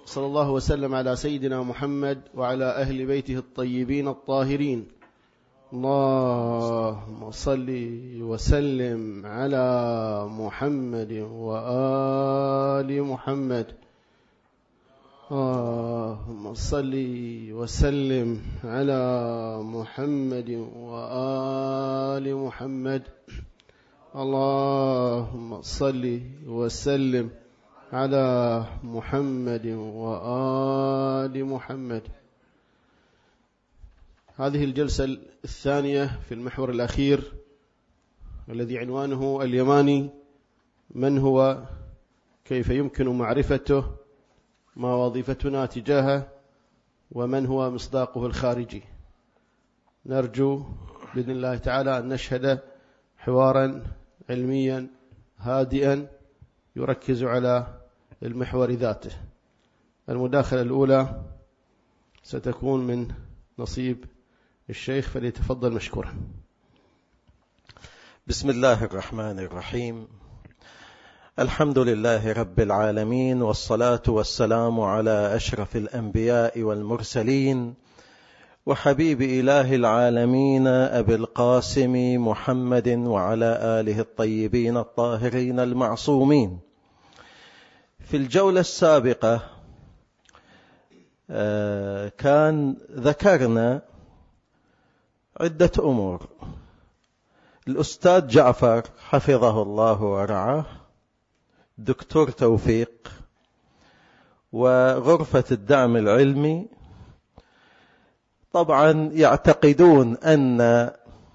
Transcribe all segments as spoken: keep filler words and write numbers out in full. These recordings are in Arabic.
صلى الله وسلم على سيدنا محمد وعلى أهل بيته الطيبين الطاهرين. اللهم صل وسلم على محمد وآل محمد. اللهم صل وسلم على محمد وآل محمد. اللهم صل وسلم على محمد وآل محمد. هذه الجلسة الثانية في المحور الأخير الذي عنوانه اليماني، من هو، كيف يمكن معرفته، ما وظيفتنا تجاهه، ومن هو مصداقه الخارجي. نرجو بإذن الله تعالى أن نشهد حوارا علميا هادئا يركز على المحور ذاته. المداخلة الأولى ستكون من نصيب الشيخ، فليتفضل مشكورا. بسم الله الرحمن الرحيم. الحمد لله رب العالمين، والصلاة والسلام على أشرف الأنبياء والمرسلين وحبيب إله العالمين أبي القاسم محمد وعلى آله الطيبين الطاهرين المعصومين. في الجولة السابقة كان ذكرنا عدة أمور. الأستاذ جعفر حفظه الله ورعاه، دكتور توفيق، وغرفة الدعم العلمي طبعا يعتقدون أن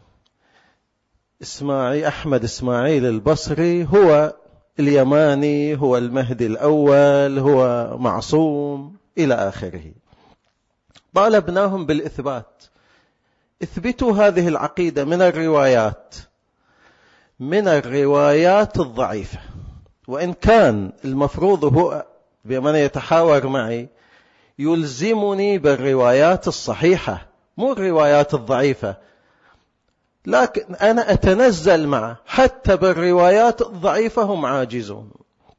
إسماعيل أحمد إسماعيل البصري هو اليماني، هو المهدي الأول، هو معصوم إلى آخره. طالبناهم بالإثبات. اثبتوا هذه العقيدة من الروايات من الروايات الضعيفة، وإن كان المفروض هو بمن يتحاور معي يلزمني بالروايات الصحيحة مو الروايات الضعيفة، لكن أنا أتنزل معه حتى بالروايات الضعيفة هم عاجزون.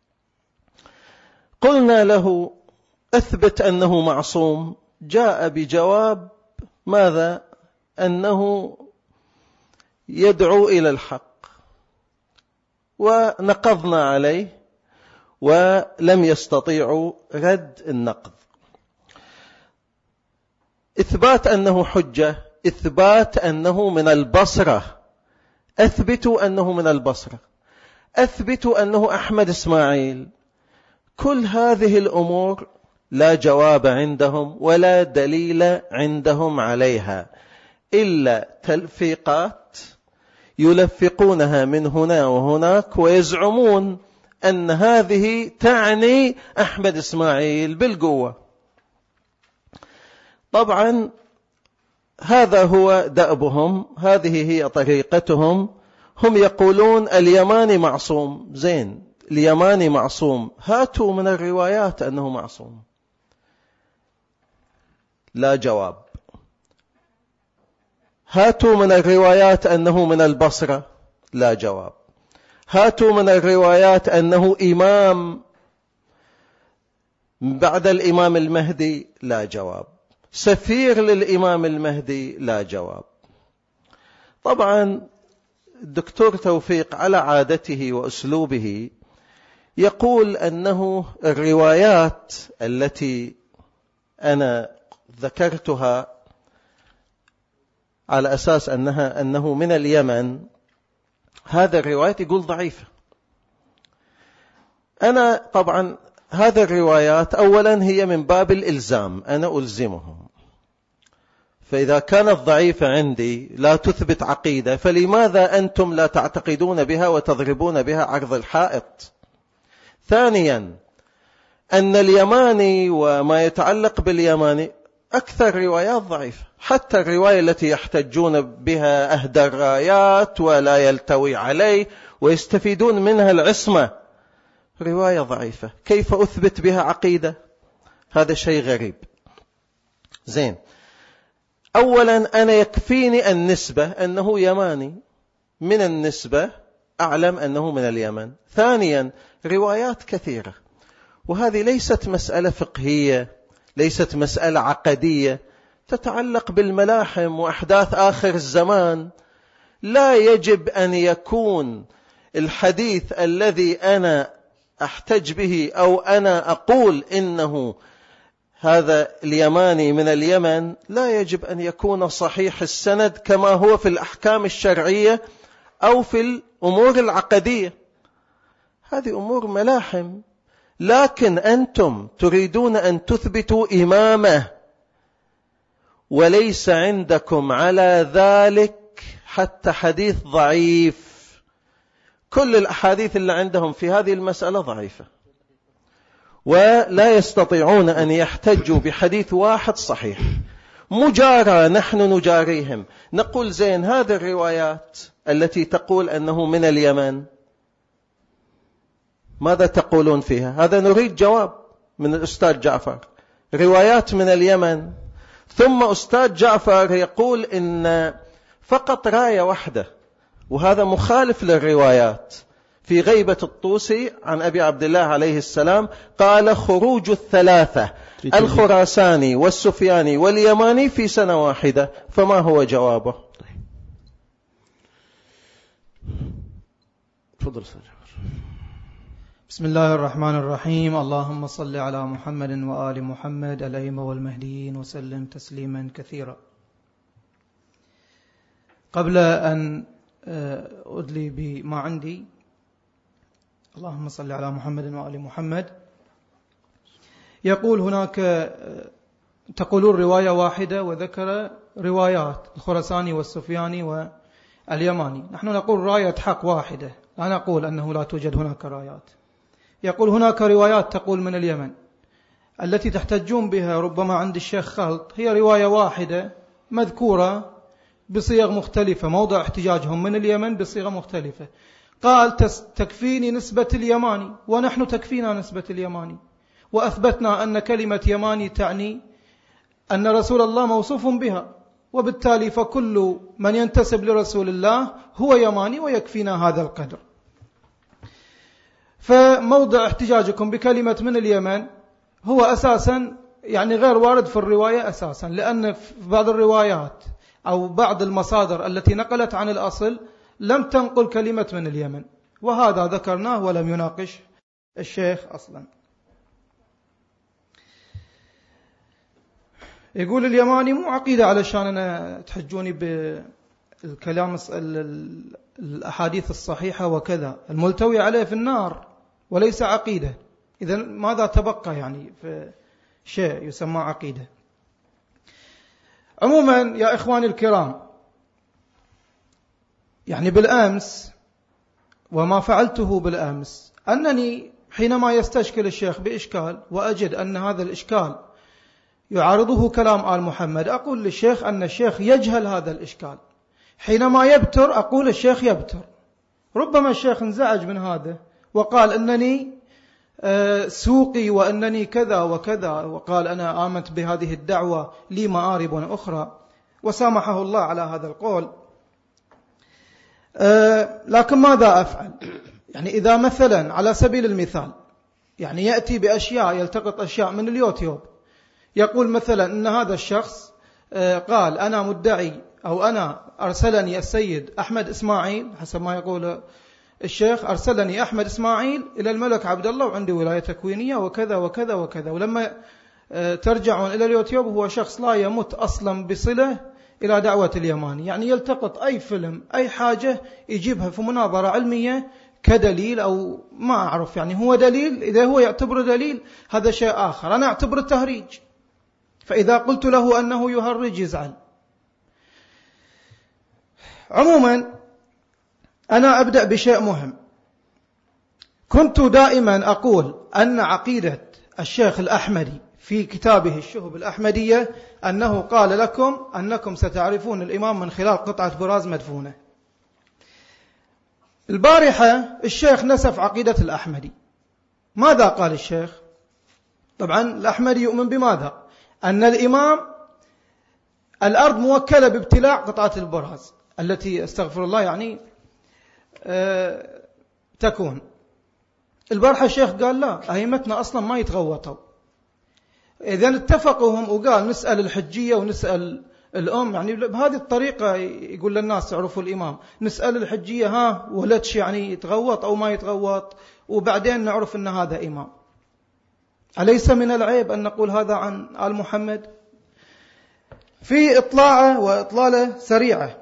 قلنا له أثبت أنه معصوم، جاء بجواب ماذا؟ أنه يدعو إلى الحق، ونقضنا عليه ولم يستطيعوا رد النقض. إثبات أنه حجة، إثبات أنه من البصرة، أثبتوا أنه من البصرة، أثبتوا أنه أحمد إسماعيل. كل هذه الأمور لا جواب عندهم ولا دليل عندهم عليها، إلا تلفيقات يلفقونها من هنا وهناك، ويزعمون أن هذه تعني أحمد إسماعيل بالقوة. طبعا هذا هو دأبهم، هذه هي طريقتهم. هم يقولون اليماني معصوم. زين، اليماني معصوم، هاتوا من الروايات أنه معصوم. لا جواب. هاتوا من الروايات أنه من البصرة. لا جواب. هاتوا من الروايات أنه إمام بعد الإمام المهدي. لا جواب. سفير للإمام المهدي. لا جواب. طبعا الدكتور توفيق على عادته وأسلوبه يقول أنه الروايات التي أنا ذكرتها على أساس أنها أنه من اليمن، هذا الروايات يقول ضعيفة. أنا طبعا هذا الروايات أولا هي من باب الإلزام، أنا ألزمهم. فإذا كانت ضعيفة عندي لا تثبت عقيدة، فلماذا أنتم لا تعتقدون بها وتضربون بها عرض الحائط؟ ثانيا، أن اليماني وما يتعلق باليماني أكثر روايات ضعيفة. حتى الرواية التي يحتجون بها أهدى الرايات ولا يلتوي عليه ويستفيدون منها العصمة، رواية ضعيفة. كيف أثبت بها عقيدة؟ هذا شيء غريب. زين، أولا أنا يكفيني النسبة أنه يماني، من النسبة أعلم أنه من اليمن. ثانيا، روايات كثيرة، وهذه ليست مسألة فقهية، ليست مسألة عقدية، تتعلق بالملاحم وأحداث آخر الزمان. لا يجب أن يكون الحديث الذي أنا أحتج به أو أنا أقول إنه هذا اليماني من اليمن، لا يجب أن يكون صحيح السند كما هو في الأحكام الشرعية أو في الأمور العقدية. هذه أمور ملاحم، لكن أنتم تريدون أن تثبتوا إمامة وليس عندكم على ذلك حتى حديث ضعيف. كل الأحاديث اللي عندهم في هذه المسألة ضعيفة، ولا يستطيعون أن يحتجوا بحديث واحد صحيح. مجارى، نحن نجاريهم، نقول زين هذه الروايات التي تقول أنه من اليمن ماذا تقولون فيها؟ هذا نريد جواب من الأستاذ جعفر. روايات من اليمن، ثم أستاذ جعفر يقول إن فقط راية واحدة، وهذا مخالف للروايات. في غيبة الطوسي عن أبي عبد الله عليه السلام قال خروج الثلاثة الخراساني والسفياني واليماني في سنة واحدة، فما هو جوابه؟ تفضل. بسم الله الرحمن الرحيم. اللهم صل على محمد وآل محمد الأئمة والمهديين وسلم تسليما كثيرا. قبل أن أدلي بما عندي، اللهم صل على محمد وآل محمد، يقول هناك تقولون رواية واحدة وذكر روايات الخراساني والسفياني واليماني. نحن نقول راية حق واحدة، لا نقول أنه لا توجد هناك رايات. يقول هناك روايات تقول من اليمن، التي تحتجون بها ربما عند الشيخ خلط هي رواية واحدة مذكورة بصيغ مختلفة، موضع احتجاجهم من اليمن بصيغة مختلفة. قال تكفيني نسبة اليماني، ونحن تكفينا نسبة اليماني، وأثبتنا أن كلمة يماني تعني أن رسول الله موصوف بها، وبالتالي فكل من ينتسب لرسول الله هو يماني ويكفينا هذا القدر. فموضع احتجاجكم بكلمة من اليمن هو أساسا يعني غير وارد في الرواية أساسا، لأن في بعض الروايات أو بعض المصادر التي نقلت عن الأصل لم تنقل كلمة من اليمن، وهذا ذكرناه ولم يناقش الشيخ أصلا. يقول اليماني مو عقيدة علشان أنا تحجوني بالكلام الأحاديث الصحيحة وكذا، الملتوي عليه في النار وليس عقيدة. إذن ماذا تبقى يعني في شيء يسمى عقيدة؟ عموما يا إخواني الكرام، يعني بالأمس وما فعلته بالأمس أنني حينما يستشكل الشيخ بإشكال وأجد أن هذا الإشكال يعارضه كلام آل محمد، أقول للشيخ أن الشيخ يجهل هذا الإشكال. حينما يبتر أقول الشيخ يبتر. ربما الشيخ انزعج من هذا وقال أنني سوقي وأنني كذا وكذا، وقال أنا آمنت بهذه الدعوة لي مآرب أخرى، وسامحه الله على هذا القول. لكن ماذا أفعل؟ يعني إذا مثلا على سبيل المثال يعني يأتي بأشياء، يلتقط أشياء من اليوتيوب، يقول مثلا أن هذا الشخص قال أنا مدعي أو أنا أرسلني السيد أحمد إسماعيل، حسب ما يقول الشيخ، أرسلني أحمد إسماعيل إلى الملك عبد الله وعندي ولاية تكوينية وكذا وكذا وكذا. ولما ترجعون إلى اليوتيوب هو شخص لا يمت أصلا بصلة إلى دعوة اليماني، يعني يلتقط أي فيلم أي حاجة يجيبها في مناظرة علمية كدليل أو ما أعرف، يعني هو دليل. إذا هو يعتبر دليل هذا شيء آخر، أنا أعتبر تهريج. فإذا قلت له أنه يهرج يزعل. عموما أنا أبدأ بشيء مهم. كنت دائما أقول أن عقيدة الشيخ الأحمدي في كتابه الشهب الأحمدية أنه قال لكم أنكم ستعرفون الإمام من خلال قطعة براز مدفونة. البارحة الشيخ نسف عقيدة الأحمدي. ماذا قال الشيخ؟ طبعا الأحمدي يؤمن بماذا؟ أن الإمام الأرض موكلة بابتلاع قطعة البراز التي استغفر الله يعني أه تكون. البارحة الشيخ قال لا، أئمتنا أصلا ما يتغوطوا. إذن اتفقوا هم وقال نسأل الحجية ونسأل الأم، يعني بهذه الطريقة يقول للناس يعرفوا الإمام. نسأل الحجية ها ولدش يعني يتغوط أو ما يتغوط، وبعدين نعرف أن هذا إمام. أليس من العيب أن نقول هذا عن آل محمد؟ في إطلاعة وإطلالة سريعة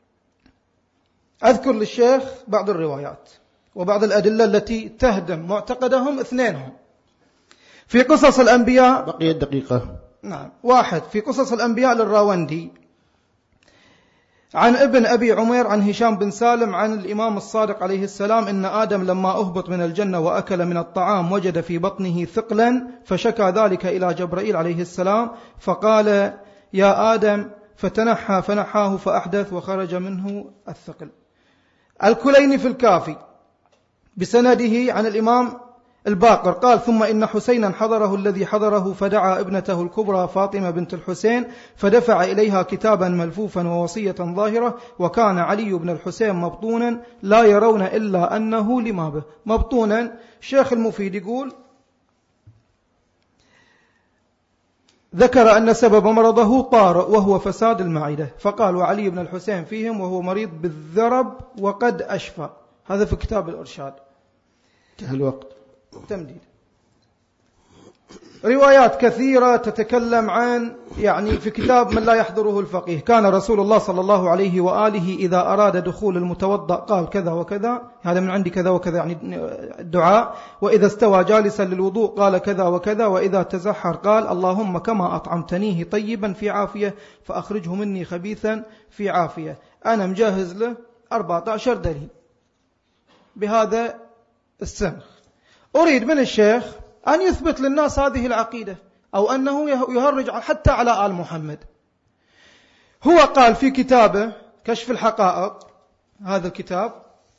أذكر للشيخ بعض الروايات وبعض الأدلة التي تهدم معتقدهم اثنينهم. في قصص الأنبياء، بقي الدقيقة. نعم. واحد، في قصص الأنبياء للراوندي عن ابن أبي عمير عن هشام بن سالم عن الإمام الصادق عليه السلام إن آدم لما أهبط من الجنة وأكل من الطعام وجد في بطنه ثقلا فشكى ذلك إلى جبرائيل عليه السلام فقال يا آدم فتنحى فنحاه فأحدث وخرج منه الثقل. الكليني في الكافي بسنده عن الإمام الباقر قال ثم إن حسينا حضره الذي حضره فدعا ابنته الكبرى فاطمة بنت الحسين فدفع إليها كتابا ملفوفا ووصية ظاهرة وكان علي بن الحسين مبطونا لا يرون إلا أنه لما به. مبطونا شيخ المفيد يقول ذكر أن سبب مرضه طارئ وهو فساد المعدة، فقال وعلي بن الحسين فيهم وهو مريض بالذرب وقد أشفى. هذا في كتاب الإرشاد. انتهى الوقت. تمديد. روايات كثيرة تتكلم عن يعني في كتاب من لا يحضره الفقيه كان رسول الله صلى الله عليه وآله إذا أراد دخول المتوضأ قال كذا وكذا، هذا من عندي كذا وكذا يعني الدعاء، وإذا استوى جالسا للوضوء قال كذا وكذا، وإذا تزحر قال اللهم كما أطعمتنيه طيبا في عافية فأخرجه مني خبيثا في عافية. أنا مجهز له أربعة عشر دليل بهذا السنخ. أريد من الشيخ أن يثبت للناس هذه العقيدة أو أنه يهرج حتى على آل محمد. هو قال في كتابه كشف الحقائق، هذا الكتاب،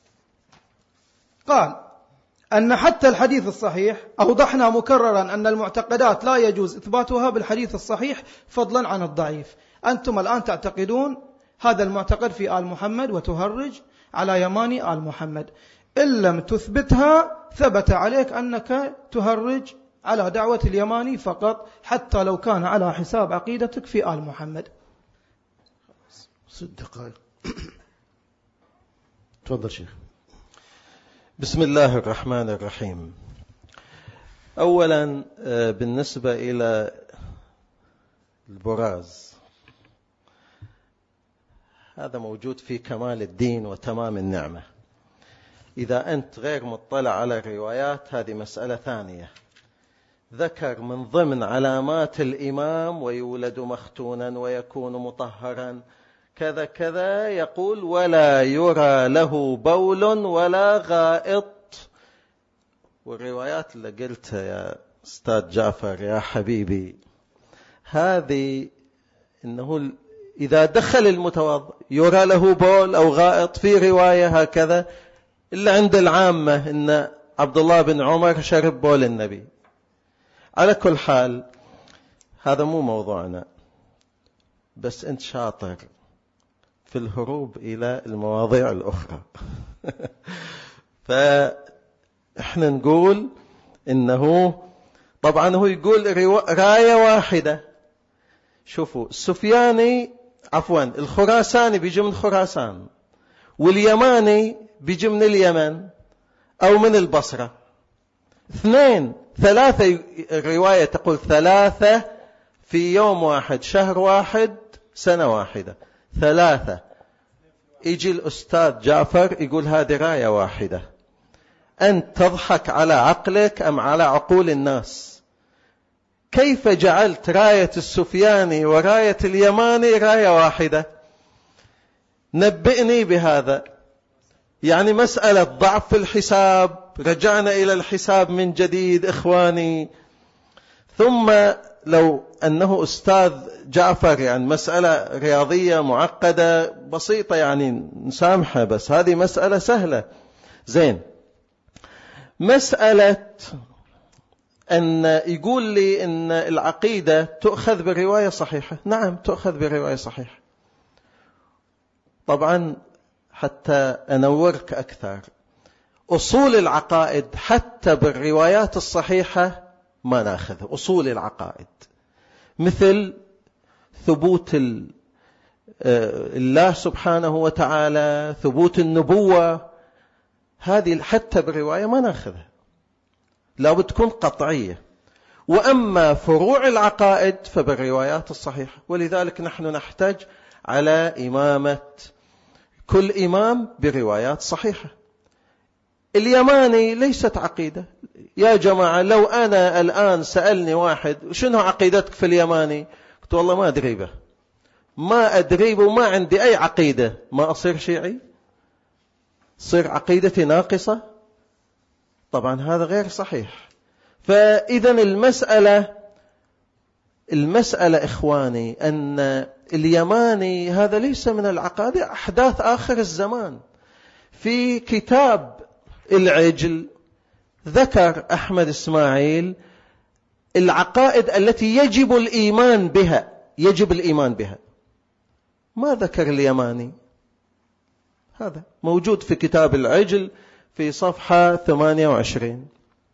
قال أن حتى الحديث الصحيح أوضحنا مكررا أن المعتقدات لا يجوز إثباتها بالحديث الصحيح فضلا عن الضعيف. أنتم الآن تعتقدون هذا المعتقد في آل محمد وتهرج على يماني آل محمد. إن لم تثبتها ثبت عليك أنك تهرج على دعوة اليماني فقط حتى لو كان على حساب عقيدتك في آل محمد. ست دقائق. تفضل شيخ. بسم الله الرحمن الرحيم. أولا بالنسبة إلى البراز، هذا موجود في كمال الدين وتمام النعمة. إذا أنت غير مطلع على الروايات هذه مسألة ثانية. ذكر من ضمن علامات الإمام ويولد مختونا ويكون مطهرا كذا كذا، يقول ولا يرى له بول ولا غائط. والروايات اللي قلتها يا أستاذ جعفر يا حبيبي هذه إنه إذا دخل المتوضئ يرى له بول أو غائط، في رواية هكذا، إلا عند العامة إن عبد الله بن عمر شرب بول النبي. على كل حال هذا مو موضوعنا، بس أنت شاطر في الهروب إلى المواضيع الأخرى. فإحنا نقول إنه طبعا هو يقول راية واحدة. شوفوا السفياني عفوا الخراساني بيجي من خراسان، واليماني بيجي من اليمن أو من البصرة. اثنين ثلاثة، الرواية تقول ثلاثة في يوم واحد شهر واحد سنة واحدة، ثلاثة. يجي الأستاذ جعفر يقول هذه راية واحدة. أنت تضحك على عقلك أم على عقول الناس؟ كيف جعلت راية السفياني وراية اليماني راية واحدة؟ نبئني بهذا. يعني مسألة ضعف في الحساب، رجعنا إلى الحساب من جديد إخواني. ثم لو أنه أستاذ جعفر يعني مسألة رياضية معقدة بسيطة يعني نسامحها، بس هذه مسألة سهلة. زين، مسألة أن يقول لي أن العقيدة تؤخذ برواية صحيحة. نعم تؤخذ برواية صحيحة. طبعا حتى أنورك أكثر، أصول العقائد حتى بالروايات الصحيحة ما ناخذها. أصول العقائد مثل ثبوت الله سبحانه وتعالى، ثبوت النبوة، هذه حتى بالرواية ما ناخذها، لا بتكون قطعية. وأما فروع العقائد فبالروايات الصحيحة. ولذلك نحن نحتاج على إمامة كل إمام بروايات صحيحة. اليماني ليست عقيدة يا جماعة. لو أنا الآن سألني واحد شنو عقيدتك في اليماني، قلت والله ما أدري به، ما أدري به وما عندي أي عقيدة، ما أصير شيعي؟ صير عقيدتي ناقصة؟ طبعا هذا غير صحيح. فإذا المسألة المسألة إخواني أن اليماني هذا ليس من العقائد، أحداث آخر الزمان. في كتاب العجل ذكر أحمد إسماعيل العقائد التي يجب الإيمان بها، يجب الإيمان بها، ما ذكر اليماني. هذا موجود في كتاب العجل في صفحة ثمانية وعشرين.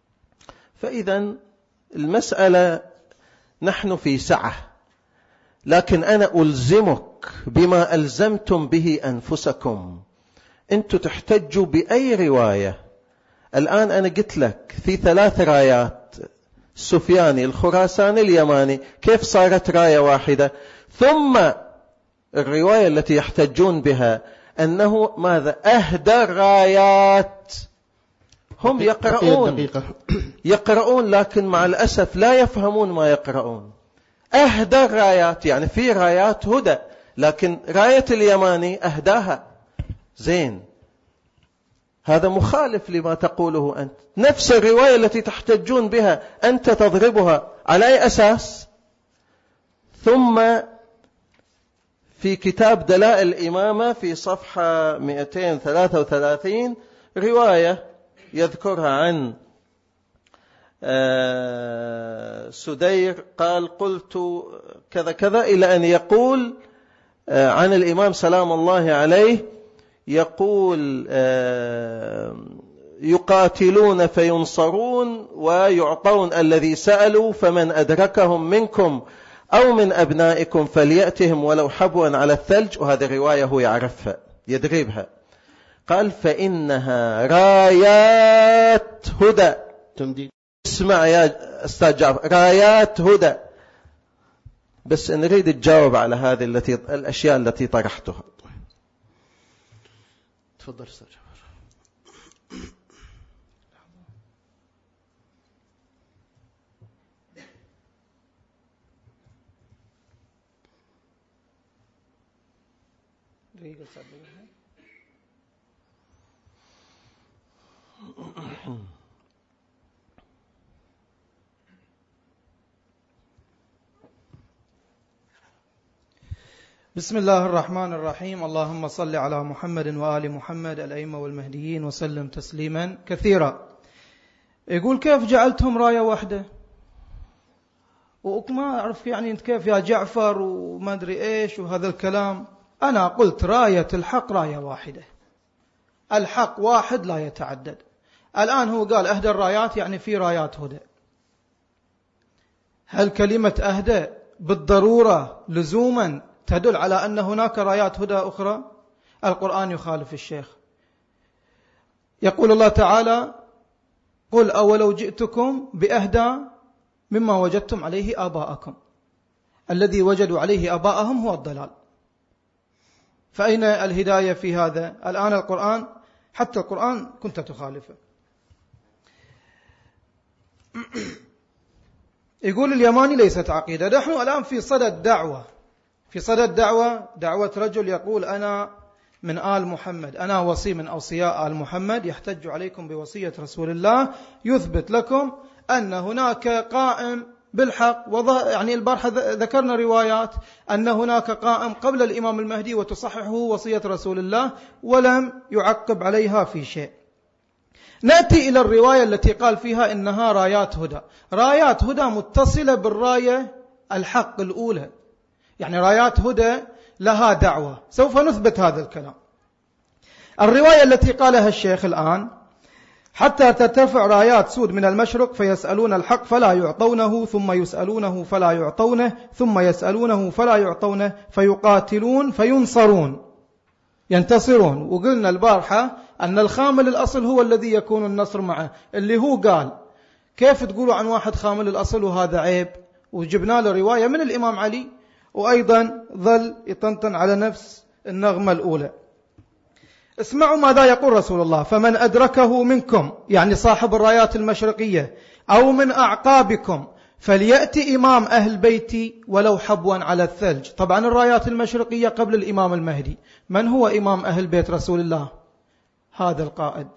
فإذا المسألة نحن في سعة، لكن أنا ألزمك بما ألزمتم به أنفسكم. أنتم تحتجوا بأي رواية. الآن أنا قلت لك في ثلاث رايات، السفياني، الخراساني، اليماني، كيف صارت راية واحدة؟ ثم الرواية التي يحتجون بها أنه ماذا؟ أهدى الرايات. هم يقرؤون يقرؤون لكن مع الأسف لا يفهمون ما يقرؤون. أهدى الرايات يعني في رايات هدى، لكن راية اليماني أهداها. زين، هذا مخالف لما تقوله أنت. نفس الرواية التي تحتجون بها أنت تضربها على أي أساس؟ ثم في كتاب دلائل الإمامة في صفحة مئتين وثلاثة وثلاثين رواية يذكرها عن سدير قال قلت كذا كذا، إلى أن يقول عن الإمام سلام الله عليه، يقول يقاتلون فينصرون ويعطون الذي سألوا، فمن أدركهم منكم أو من أبنائكم فليأتهم ولو حبوا على الثلج. وهذه رواية هو يعرفها يدريبها. قال فإنها رايات هدى. تمديد. اسمع يا أستاذ جعفر، رايات هدى. بس نريد تجاوب على هذه التي الأشياء التي طرحتها. تفضل أستاذ جعفر. بسم الله الرحمن الرحيم. اللهم صل على محمد وآل محمد الأئمة والمهديين وسلم تسليما كثيرا. يقول كيف جعلتهم راية واحدة؟ وما أعرف يعني أنت كيف يا جعفر وما أدري إيش وهذا الكلام. أنا قلت راية الحق راية واحدة، الحق واحد لا يتعدد. الآن هو قال أهدى الرايات يعني في رايات هدى. هل كلمة أهدى بالضرورة لزوما تدل على أن هناك رايات هدى أخرى؟ القرآن يخالف الشيخ. يقول الله تعالى قل أولو جئتكم بأهدى مما وجدتم عليه آباءكم. الذي وجدوا عليه آباءهم هو الضلال. فأين الهداية في هذا؟ الآن القرآن، حتى القرآن كنت تخالفه. يقول اليماني ليست عقيدة. نحن الآن في صدد دعوة في صدد دعوة دعوة رجل يقول أنا من آل محمد، أنا وصي من أوصياء آل محمد، يحتج عليكم بوصية رسول الله يثبت لكم أن هناك قائم بالحق. يعني البارحة ذكرنا روايات أن هناك قائم قبل الإمام المهدي وتصححه وصية رسول الله ولم يعقب عليها في شيء. نأتي إلى الرواية التي قال فيها إنها رايات هدى. رايات هدى متصلة بالراية الحق الأولى، يعني رايات هدى لها دعوة. سوف نثبت هذا الكلام. الرواية التي قالها الشيخ الآن حتى ترتفع رايات سود من المشرق فيسألون الحق فلا يعطونه ثم يسألونه فلا يعطونه ثم يسألونه فلا يعطونه فيقاتلون فينصرون ينتصرون. وقلنا البارحة أن الخامل الأصل هو الذي يكون النصر معه، اللي هو قال كيف تقولوا عن واحد خامل الأصل وهذا عيب؟ وجبنا له رواية من الإمام علي، وأيضا ظل يطنطن على نفس النغمة الأولى. اسمعوا ماذا يقول رسول الله: فمن أدركه منكم، يعني صاحب الرايات المشرقية، أو من أعقابكم فليأتي إمام أهل بيتي ولو حبوا على الثلج. طبعا الرايات المشرقية قبل الإمام المهدي. من هو إمام أهل بيت رسول الله؟ هذا القائد.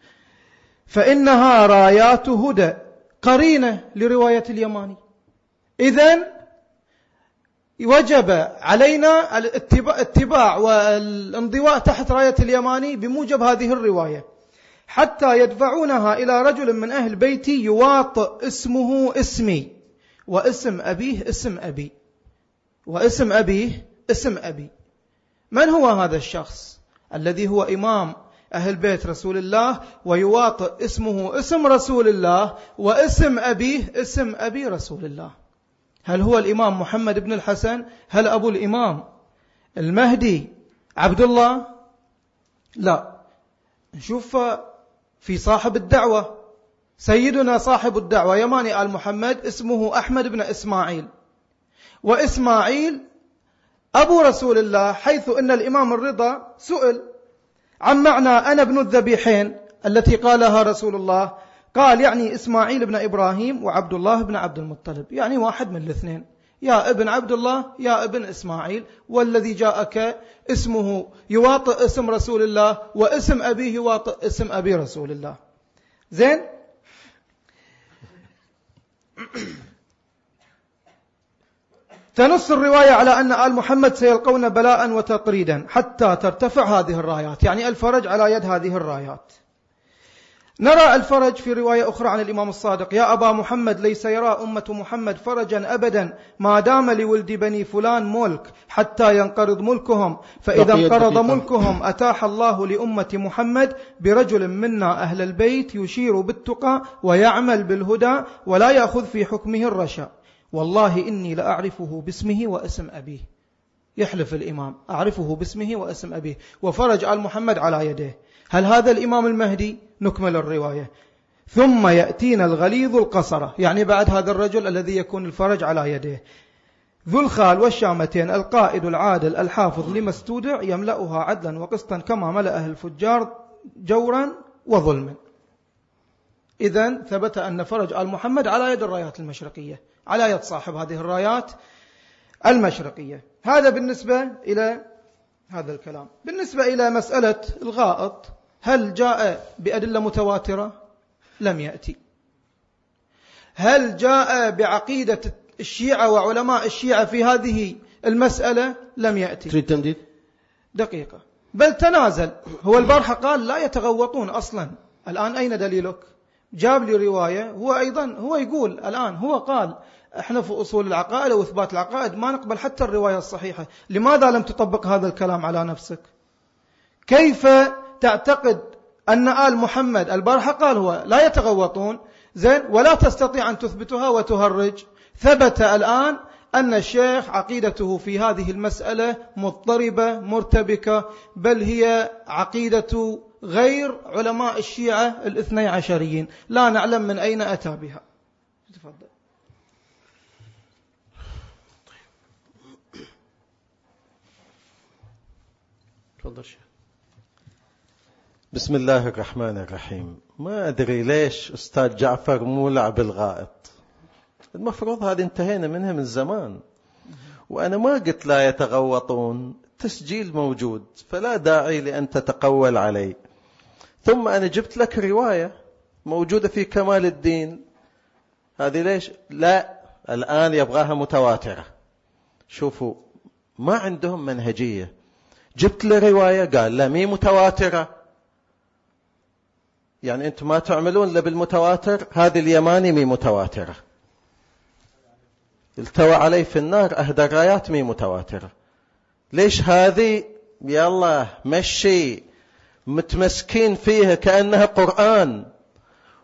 فإنها رايات هدى، قرينة لرواية اليماني. إذن وجب علينا الاتباع والانضواء تحت راية اليماني بموجب هذه الرواية، حتى يدفعونها إلى رجل من أهل بيتي يواطئ اسمه اسمي واسم أبيه اسم أبي واسم أبيه اسم أبي. من هو هذا الشخص الذي هو إمام أهل بيت رسول الله ويواطئ اسمه اسم رسول الله واسم أبيه اسم أبي رسول الله؟ هل هو الإمام محمد بن الحسن؟ هل أبو الإمام المهدي عبد الله؟ لا. نشوف في صاحب الدعوة، سيدنا صاحب الدعوة يماني آل محمد اسمه أحمد بن إسماعيل، وإسماعيل أبو رسول الله، حيث أن الإمام الرضا سئل عن معنى أنا ابن الذبيحين التي قالها رسول الله، قال يعني إسماعيل بن إبراهيم وعبد الله بن عبد المطلب، يعني واحد من الاثنين، يا ابن عبد الله يا ابن إسماعيل، والذي جاءك اسمه يواطئ اسم رسول الله واسم أبيه يواطئ اسم أبي رسول الله. زين. تنص الرواية على أن آل محمد سيلقون بلاء وتطريدا حتى ترتفع هذه الرايات، يعني الفرج على يد هذه الرايات. نرى الفرج في رواية أخرى عن الإمام الصادق: يا أبا محمد ليس يرى أمة محمد فرجا أبدا ما دام لولد بني فلان ملك حتى ينقرض ملكهم، فإذا انقرض ملكهم أتاح الله لأمة محمد برجل منا أهل البيت يشير بالتقى ويعمل بالهدى ولا يأخذ في حكمه الرشا، والله إني لأعرفه باسمه واسم أبيه. يحلف الإمام: أعرفه باسمه واسم أبيه، وفرج آل محمد على يديه. هل هذا الإمام المهدي؟ نكمل الرواية: ثم يأتينا الغليظ القصرة، يعني بعد هذا الرجل الذي يكون الفرج على يديه، ذو الخال والشامتين، القائد العادل الحافظ لما استودع، يملأها عدلا وقسطا كما ملأها الفجار جورا وظلما. إذن ثبت أن فرج آل محمد على يد الرايات المشرقية، على يد صاحب هذه الرايات المشرقية. هذا بالنسبة إلى هذا الكلام. بالنسبة إلى مسألة الغائط، هل جاء بأدلة متواترة؟ لم يأتي. هل جاء بعقيدة الشيعة وعلماء الشيعة في هذه المسألة؟ لم يأتي. تريد تمديد؟ دقيقة. بل تنازل. هو البارحة قال لا يتغوطون أصلا، الآن أين دليلك؟ جاب لي رواية، هو أيضا هو يقول الآن، هو قال احنا في أصول العقائد وإثبات العقائد ما نقبل حتى الرواية الصحيحة. لماذا لم تطبق هذا الكلام على نفسك؟ كيف تعتقد أن آل محمد البارحة قال هو لا يتغوطون، زين، ولا تستطيع أن تثبتها وتهرج؟ ثبت الآن أن الشيخ عقيدته في هذه المسألة مضطربة مرتبكة، بل هي عقيدة غير علماء الشيعة الاثني عشريين، لا نعلم من أين أتى بها. تفضل. تفضل شيخ. بسم الله الرحمن الرحيم. ما أدري ليش أستاذ جعفر مولع بالغائط. المفروض هذه انتهينا منها من زمان، وأنا ما قلت لا يتغوطون، تسجيل موجود، فلا داعي لأن تتقول علي. ثم أنا جبت لك رواية موجودة في كمال الدين، هذه ليش لا الآن يبغاها متواترة؟ شوفوا ما عندهم منهجية. جبت له رواية قال لا مي متواترة، يعني أنتم ما تعملون إلا بالمتواتر. هذه اليماني مي متواترة، التوى علي في النار أهدى الرايات مي متواترة. ليش هذه يلا مشي متمسكين فيها كأنها قرآن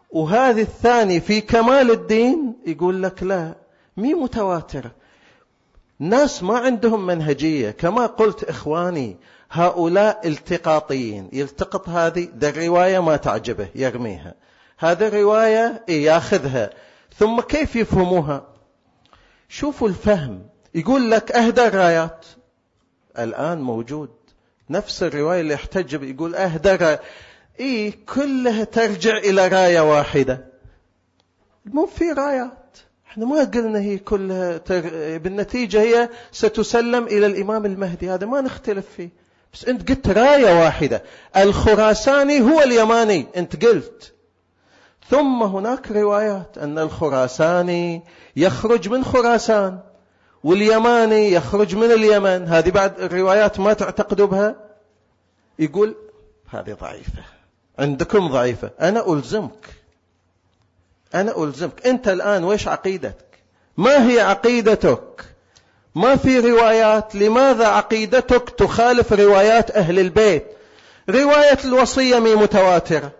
وهذه الثاني في كمال الدين يقول لك لا مي متواترة. الناس ما عندهم منهجية. كما قلت إخواني هؤلاء التقاطيين، يلتقط هذه ده الرواية ما تعجبه يرميها، هذا الرواية ياخذها، ثم كيف يفهموها؟ شوفوا الفهم. يقول لك أهدى الرايات الآن موجود، نفس الرواية اللي يحتج يقول أهدى إيه كلها ترجع إلى راية واحدة. مو في رايات، احنا ما قلنا هي كلها تر... بالنتيجة هي ستسلم إلى الإمام المهدي، هذا ما نختلف فيه، بس أنت قلت راية واحدة، الخراساني هو اليماني أنت قلت. ثم هناك روايات أن الخراساني يخرج من خراسان واليماني يخرج من اليمن، هذه بعد الروايات ما تعتقدوا بها. يقول هذه ضعيفة، عندكم ضعيفة، أنا ألزمك أنا ألزمك أنت الآن ويش عقيدتك؟ ما هي عقيدتك؟ ما في روايات. لماذا عقيدتك تخالف روايات أهل البيت؟ رواية الوصية مي متواترة،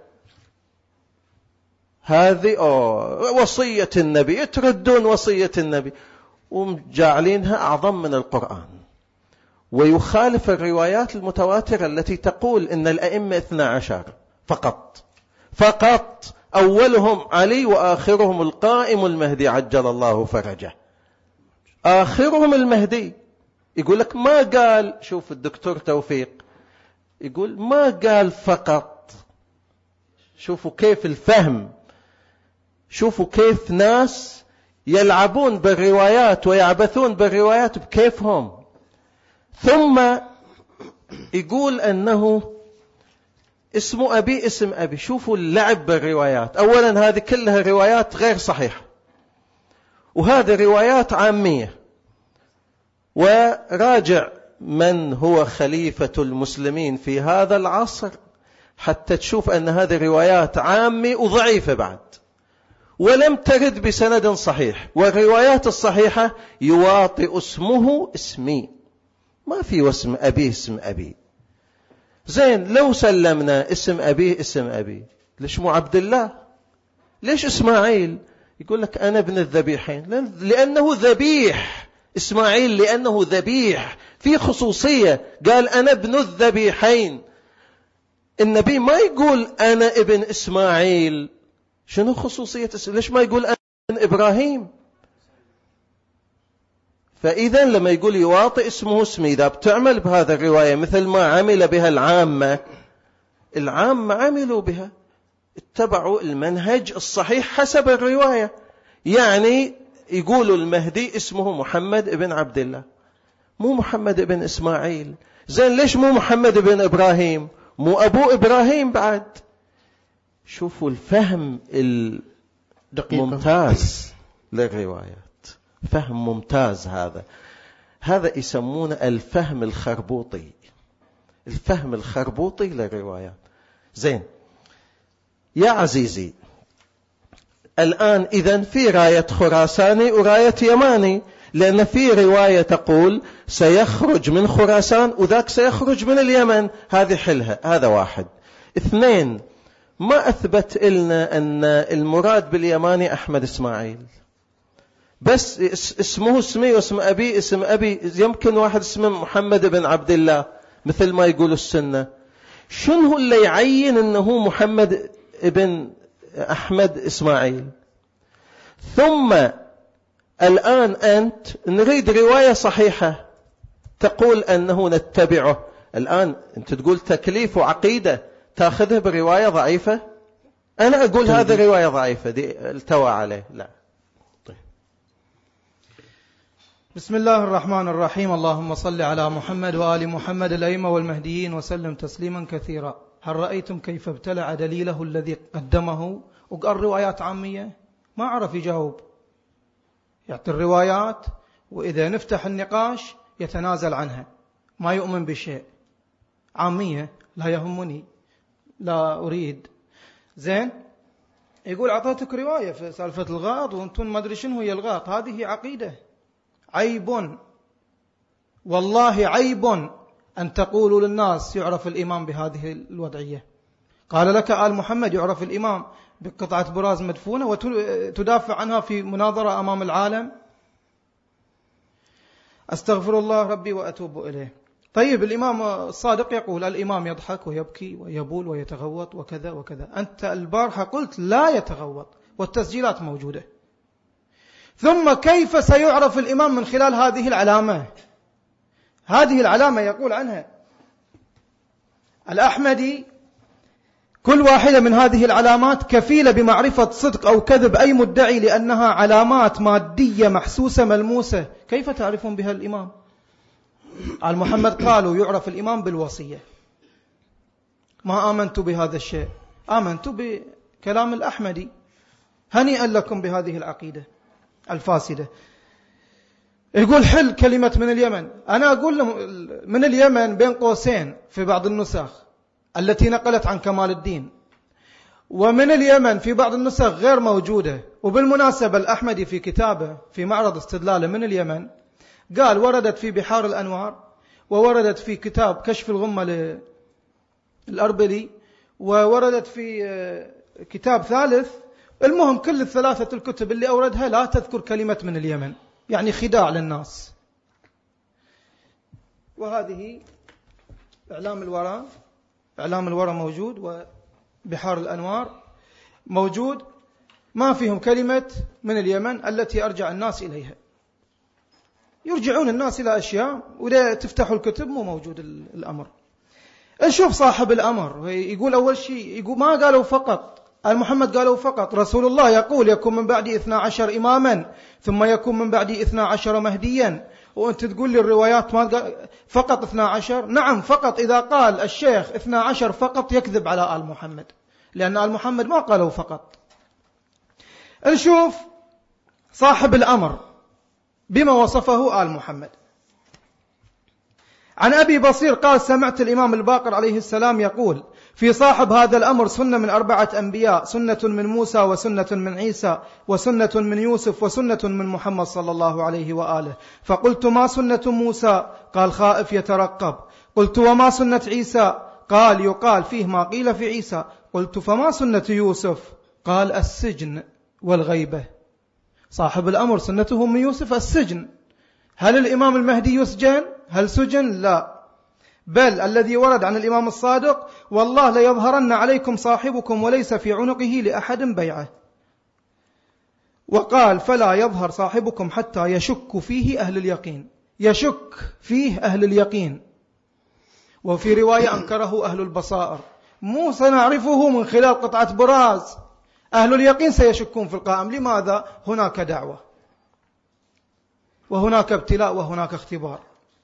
هذه أوه وصية النبي، تردون وصية النبي ومجعلينها أعظم من القرآن. ويخالف الروايات المتواترة التي تقول إن الأئمة اثنا عشر فقط فقط، أولهم علي وآخرهم القائم المهدي عجل الله فرجه، آخرهم المهدي. يقول لك ما قال، شوف الدكتور توفيق يقول ما قال فقط. شوفوا كيف الفهم، شوفوا كيف ناس يلعبون بالروايات ويعبثون بالروايات بكيفهم. ثم يقول أنه اسم أبي اسم أبي. شوفوا اللعب بالروايات. أولا هذه كلها روايات غير صحيحة، وهذه روايات عامية. وراجع من هو خليفة المسلمين في هذا العصر حتى تشوف أن هذه روايات عامة وضعيفة بعد، ولم ترد بسند صحيح. والروايات الصحيحة يواطئ اسمه اسمي، ما في واسم أبي اسم أبي. زين لو سلمنا اسم أبيه اسم أبي، ليش مو عبد الله؟ ليش إسماعيل؟ يقول لك أنا ابن الذبيحين، لأنه ذبيح. إسماعيل لأنه ذبيح، في خصوصية، قال أنا ابن الذبيحين. النبي ما يقول أنا ابن إسماعيل، شنو خصوصية؟ ليش ما يقول أنا ابن إبراهيم؟ فإذا لما يقول يواطئ اسمه اسمي، إذا بتعمل بهذا الرواية مثل ما عمل بها العامة، العامة عملوا بها، اتبعوا المنهج الصحيح حسب الرواية. يعني يقولوا المهدي اسمه محمد ابن عبد الله، مو محمد ابن إسماعيل. زين ليش مو محمد ابن إبراهيم؟ مو أبو إبراهيم بعد. شوفوا الفهم الممتاز للروايات، فهم ممتاز. هذا هذا يسمونه الفهم الخربوطي، الفهم الخربوطي للروايات. زين يا عزيزي، الآن إذن في راية خراساني وراية يماني، لأن في رواية تقول سيخرج من خراسان وذاك سيخرج من اليمن، هذه حلها. هذا واحد. اثنين، ما أثبت لنا أن المراد باليماني أحمد إسماعيل، بس اسمه اسمي واسم أبي اسم أبي. يمكن واحد اسمه محمد بن عبد الله مثل ما يقول السنة. شنو اللي يعين أنه محمد بن أحمد إسماعيل؟ ثم الآن أنت نريد رواية صحيحة تقول أنه نتبعه. الآن أنت تقول تكليف وعقيدة، تأخذها برواية ضعيفة. أنا أقول هذا رواية ضعيفة دي التوى عليه. لا. طيب. بسم الله الرحمن الرحيم. اللهم صل على محمد وآل محمد الأئمة والمهديين وسلم تسليما كثيرا. هل رأيتم كيف ابتلع دليله الذي قدمه وقال روايات عامية؟ ما عرف يجاوب، يعطي الروايات وإذا نفتح النقاش يتنازل عنها، ما يؤمن بشيء. عامية، لا يهمني، لا أريد. زين يقول أعطيتك رواية في سالفة الغاط وأنتم ما أدري شنو هي الغاط. هذه عقيدة. عيب والله عيب أن تقولوا للناس يعرف الإمام بهذه الوضعية. قال لك آل محمد يعرف الإمام بقطعة براز مدفونة وتدافع عنها في مناظرة أمام العالم؟ أستغفر الله ربي وأتوب إليه. طيب الإمام الصادق يقول الإمام يضحك ويبكي ويبول ويتغوط وكذا وكذا. أنت البارحة قلت لا يتغوط والتسجيلات موجودة. ثم كيف سيعرف الإمام من خلال هذه العلامة؟ هذه العلامة يقول عنها الأحمدي كل واحدة من هذه العلامات كفيلة بمعرفة صدق أو كذب أي مدعي لأنها علامات مادية محسوسة ملموسة. كيف تعرفون بها الإمام؟ آل محمد قالوا يعرف الإمام بالوصية. ما آمنت بهذا الشيء، آمنت بكلام الأحمدي. هنيئا لكم بهذه العقيدة الفاسدة. يقول حل كلمة من اليمن. أنا أقول من اليمن بين قوسين في بعض النسخ التي نقلت عن كمال الدين، ومن اليمن في بعض النسخ غير موجودة. وبالمناسبة الأحمدي في كتابه في معرض استدلاله من اليمن قال وردت في بحار الأنوار، ووردت في كتاب كشف الغمة للأربلي، ووردت في كتاب ثالث. المهم كل الثلاثة الكتب اللي أوردها لا تذكر كلمة من اليمن، يعني خداع للناس. وهذه إعلام الورى، إعلام الورى موجود، وبحار الأنوار موجود، ما فيهم كلمة من اليمن التي أرجع الناس إليها. يرجعون الناس إلى أشياء، وإذا تفتحوا الكتب مو موجود الأمر. نشوف صاحب الأمر يقول أول شيء، يقول ما قالوا فقط محمد، قالوا فقط رسول الله يقول يكون من بعدي اثنا عشر إماما ثم يكون من بعدي اثنا عشر مهديا، وأنت تقول لي الروايات ما قال فقط اثنا عشر. نعم فقط، إذا قال الشيخ اثنا عشر فقط يكذب على آل محمد، لأن آل محمد ما قالوا فقط. نشوف صاحب الأمر بما وصفه آل محمد. عن أبي بصير قال سمعت الإمام الباقر عليه السلام يقول في صاحب هذا الأمر سنة من أربعة أنبياء، سنة من موسى وسنة من عيسى وسنة من يوسف وسنة من محمد صلى الله عليه وآله. فقلت ما سنة موسى؟ قال خائف يترقب. قلت وما سنة عيسى؟ قال يقال فيه ما قيل في عيسى. قلت فما سنة يوسف؟ قال السجن والغيبة. صاحب الأمر سنته من يوسف السجن. هل الإمام المهدي يسجن؟ هل سجن؟ لا، بل الذي ورد عن الإمام الصادق والله ليظهرن عليكم صاحبكم وليس في عنقه لأحد بيعه. وقال فلا يظهر صاحبكم حتى يشك فيه أهل اليقين، يشك فيه أهل اليقين. وفي رواية أنكره أهل البصائر، مو سنعرفه من خلال قطعة براز. أهل اليقين سيشكون في القائم. لماذا؟ هناك دعوة وهناك ابتلاء وهناك اختبار.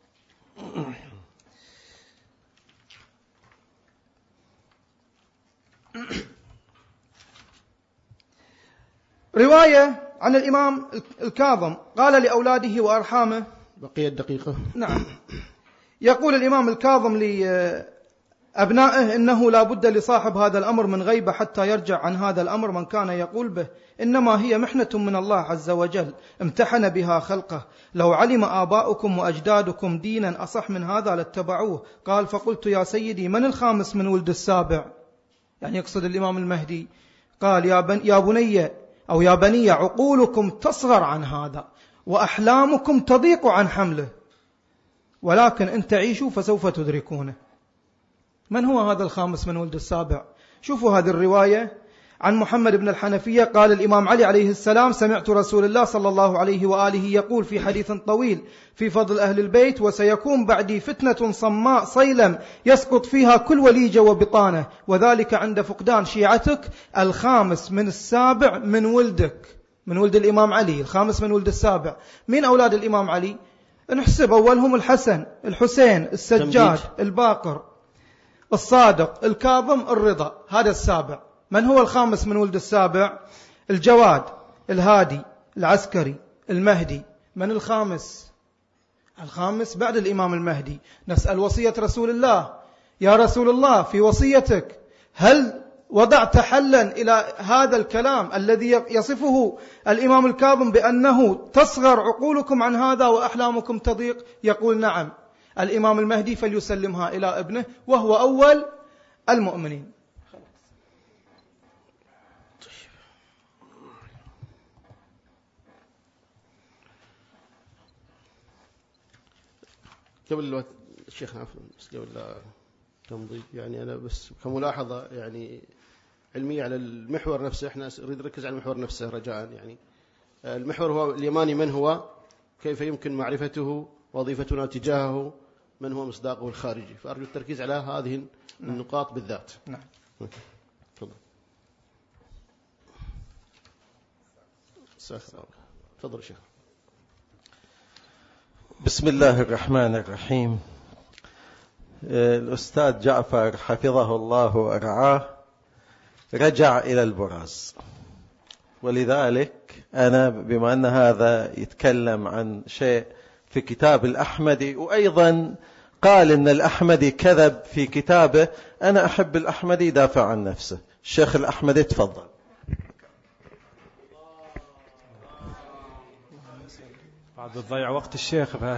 رواية عن الإمام الكاظم قال لأولاده وأرحامه، بقيت دقيقة. نعم. يقول الإمام الكاظم لأبنائه إنه لا بد لصاحب هذا الأمر من غيبة حتى يرجع عن هذا الأمر من كان يقول به، إنما هي محنة من الله عز وجل امتحن بها خلقه. لو علم آباؤكم وأجدادكم دينا أصح من هذا لاتبعوه. قال فقلت يا سيدي من الخامس من ولد السابع؟ يعني يقصد الإمام المهدي. قال يا, بن يا بني أو يا بني عقولكم تصغر عن هذا وأحلامكم تضيق عن حمله، ولكن إن تعيشوا فسوف تدركونه. من هو هذا الخامس من ولد السابع؟ شوفوا هذه الرواية عن محمد بن الحنفية قال الإمام علي عليه السلام سمعت رسول الله صلى الله عليه وآله يقول في حديث طويل في فضل أهل البيت وسيكون بعدي فتنة صماء صيلم يسقط فيها كل وليجة وبطانة، وذلك عند فقدان شيعتك. الخامس من السابع من ولدك، من ولد الإمام علي، الخامس من ولد السابع. من أولاد الإمام علي؟ نحسب أولهم الحسن، الحسين، السجاد، الباقر، الصادق، الكاظم، الرضا، هذا السابع. من هو الخامس من ولد السابع؟ الجواد، الهادي، العسكري، المهدي. من الخامس؟ الخامس بعد الإمام المهدي. نسأل وصية رسول الله، يا رسول الله في وصيتك هل وضعت حلا إلى هذا الكلام الذي يصفه الإمام الكاظم بأنه تصغر عقولكم عن هذا وأحلامكم تضيق؟ يقول نعم. الإمام المهدي فليسلمها إلى ابنه وهو أول المؤمنين. قبل الشيخ عفوا بس قبل لا تمضي يعني أنا بس كملاحظة يعني علمية على المحور نفسه، إحنا نريد نركز على المحور نفسه رجاء. يعني المحور هو اليماني من هو، كيف يمكن معرفته، وظيفتنا تجاهه، من هو مصداقه الخارجي. فأرجو التركيز على هذه النقاط بالذات. نعم. تفضل. تفضل شيخ. بسم الله الرحمن الرحيم. الأستاذ جعفر حفظه الله وأرعاه رجع إلى البراز، ولذلك أنا بما أن هذا يتكلم عن شيء في كتاب الأحمدي، وأيضا قال إن الأحمدي كذب في كتابه، أنا أحب الأحمدي يدافع عن نفسه. الشيخ الأحمدي تفضل. بعد بتضيع وقت الشيخ بهذا.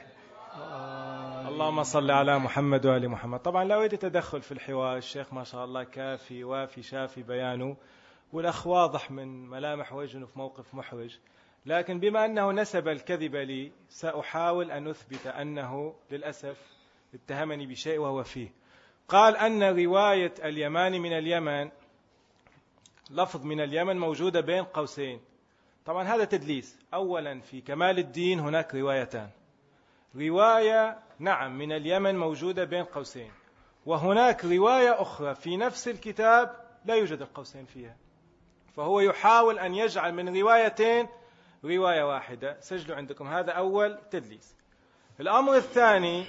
اللهم صل على محمد وآل محمد. طبعا لا أريد تدخل في الحوار، الشيخ ما شاء الله كافي وافي شافي بيانه، والأخ واضح من ملامح وجهه في موقف محرج. لكن بما أنه نسب الكذب لي سأحاول أن أثبت أنه للأسف اتهمني بشيء وهو فيه. قال أن رواية اليماني من اليمن، لفظ من اليمن موجودة بين قوسين. طبعا هذا تدليس. أولا في كمال الدين هناك روايتان، رواية نعم من اليمن موجودة بين قوسين، وهناك رواية أخرى في نفس الكتاب لا يوجد القوسين فيها، فهو يحاول أن يجعل من روايتين رواية واحدة. سجلوا عندكم، هذا أول تدليس. الأمر الثاني،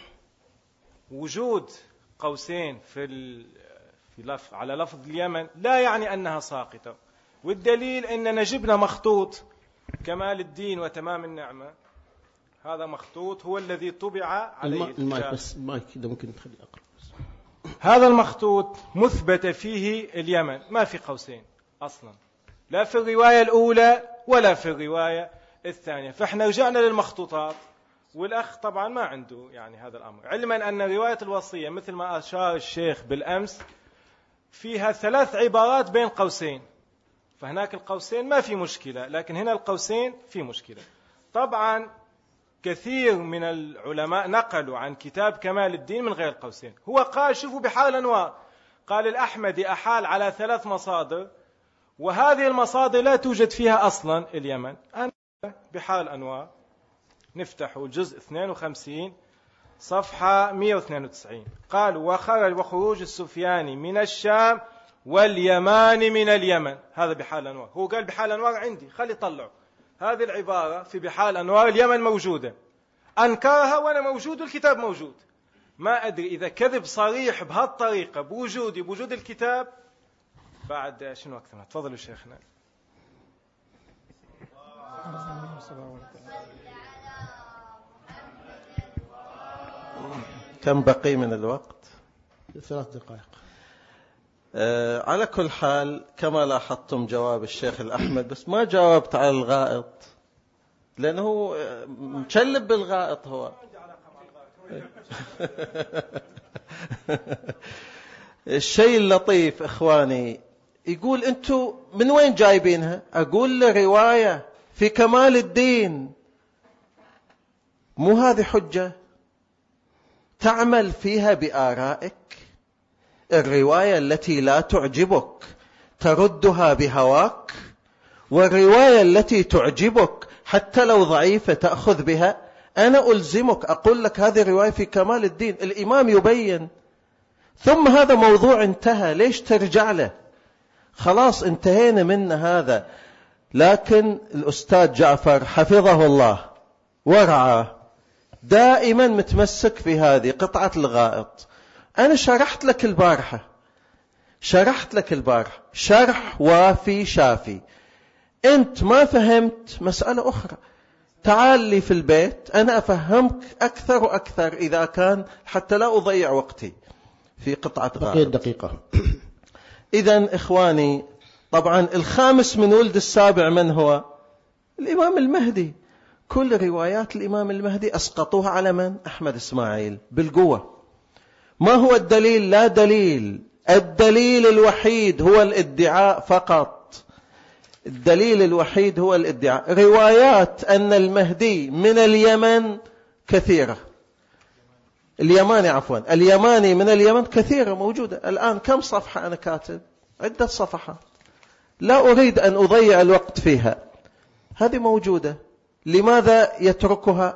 وجود قوسين في في لف على لفظ اليمن لا يعني أنها ساقطة، والدليل أننا جبنا مخطوط كمال الدين وتمام النعمة، هذا مخطوط هو الذي طبع عليه المايك بس المايك إذا ممكن تخلي أقرب. هذا المخطوط مثبت فيه اليمن، ما في قوسين أصلا، لا في الرواية الأولى ولا في الرواية الثانية. فإحنا رجعنا للمخطوطات، والأخ طبعا ما عنده يعني هذا الأمر، علما أن رواية الوصية مثل ما أشار الشيخ بالأمس فيها ثلاث عبارات بين قوسين، فهناك القوسين ما في مشكلة، لكن هنا القوسين في مشكلة. طبعا كثير من العلماء نقلوا عن كتاب كمال الدين من غير القوسين. هو قال شوفوا بحار الأنوار، قال الأحمدي أحال على ثلاث مصادر، وهذه المصادر لا توجد فيها أصلا اليمن. أنا بحار الأنوار نفتح الجزء اثنين وخمسين صفحة مئة واثنين وتسعين، قال وخرج وخروج السفياني من الشام واليمان من اليمن، هذا بحار الأنوار. هو قال بحار الأنوار عندي، خلي طلعوا هذه العبارة في بحار الأنوار، اليمن موجودة، أنكرها وأنا موجود والكتاب موجود. ما أدري إذا كذب صريح بهالطريقة بوجودي بوجود الكتاب بعد شنو أكثر. تفضلوا شيخنا. كم بقي من الوقت؟ ثلاث دقائق. آه على كل حال كما لاحظتم جواب الشيخ الأحمد، بس ما جاوبت على الغائط لأنه مشلب بالغائط هو. الشيء اللطيف إخواني يقول أنتوا من وين جايبينها؟ أقول له رواية في كمال الدين، مو هذه حجة تعمل فيها بآرائك؟ الرواية التي لا تعجبك تردها بهواك، والرواية التي تعجبك حتى لو ضعيفة تأخذ بها. أنا ألزمك أقول لك هذه الرواية في كمال الدين، الإمام يبين، ثم هذا موضوع انتهى، ليش ترجع له؟ خلاص انتهينا من هذا. لكن الأستاذ جعفر حفظه الله ورعاه دائما متمسك في هذه قطعة الغائط. أنا شرحت لك البارحة شرحت لك البارحة شرح وافي شافي، أنت ما فهمت مسألة أخرى، تعال لي في البيت أنا أفهمك أكثر وأكثر إذا كان، حتى لا أضيع وقتي في قطعة غائط. دقيقة. إذن إخواني، طبعا الخامس من ولد السابع من هو؟ الإمام المهدي. كل روايات الإمام المهدي أسقطوها على من؟ أحمد إسماعيل بالقوة. ما هو الدليل؟ لا دليل، الدليل الوحيد هو الادعاء فقط. الدليل الوحيد هو الادعاء. روايات أن المهدي من اليمن كثيرة، اليماني عفوا اليماني من اليمن كثيرة موجودة الآن. كم صفحة أنا كاتب؟ عدة صفحات لا أريد أن أضيع الوقت فيها. هذه موجودة. لماذا يتركها؟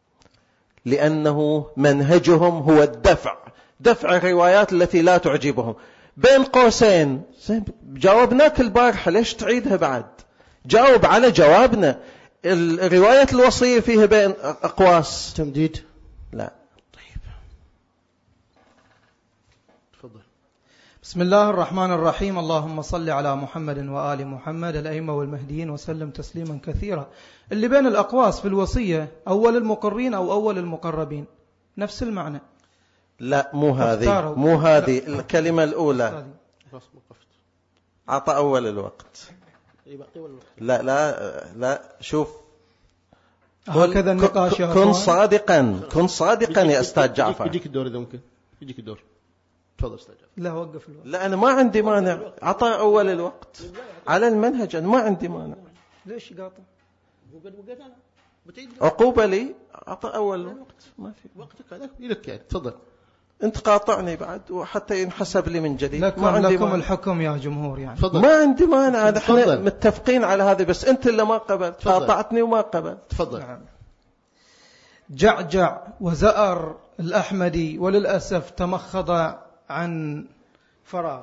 لأنه منهجهم هو الدفع، دفع الروايات التي لا تعجبهم. بين قوسين جاوبناك البارحة، ليش تعيدها بعد؟ جاوب على جوابنا. الرواية الوصية فيها بين أقواس تمديد. لا. طيب تفضل. بسم الله الرحمن الرحيم. اللهم صل على محمد وآل محمد الأئمة والمهديين وسلم تسليما كثيرا. اللي بين الأقواس في الوصية أول المقرين أو أول المقربين، نفس المعنى. لا مو هذه، مو هذه الكلمة الأولى. عطى أول الوقت. لا لا لا شوف، هكذا النقاش. كن صادقا، كن صادقا يا أستاذ جعفر. يجيك الدور إذا ممكن، يجيك الدور. تفضل أستاذ جعفر. لا وقف الوقت. لا أنا ما عندي مانع، عطى أول الوقت على المنهج، أنا ما عندي مانع. ليش قاطع؟ عقوبة لي، عطى أول الوقت. ما في وقتك هذا يلك يعني. تفضل. أنت قاطعني بعد وحتى ينحسب لي من جديد. لكم, ما عندي لكم مانع. الحكم يا جمهور يعني. فضل. ما عندي مانع، احنا متفقين على هذه، بس أنت اللي ما قبلت، قاطعتني وما قبلت. تفضل. نعم. جعجع وزأر الأحمدي وللأسف تمخض عن فراغ.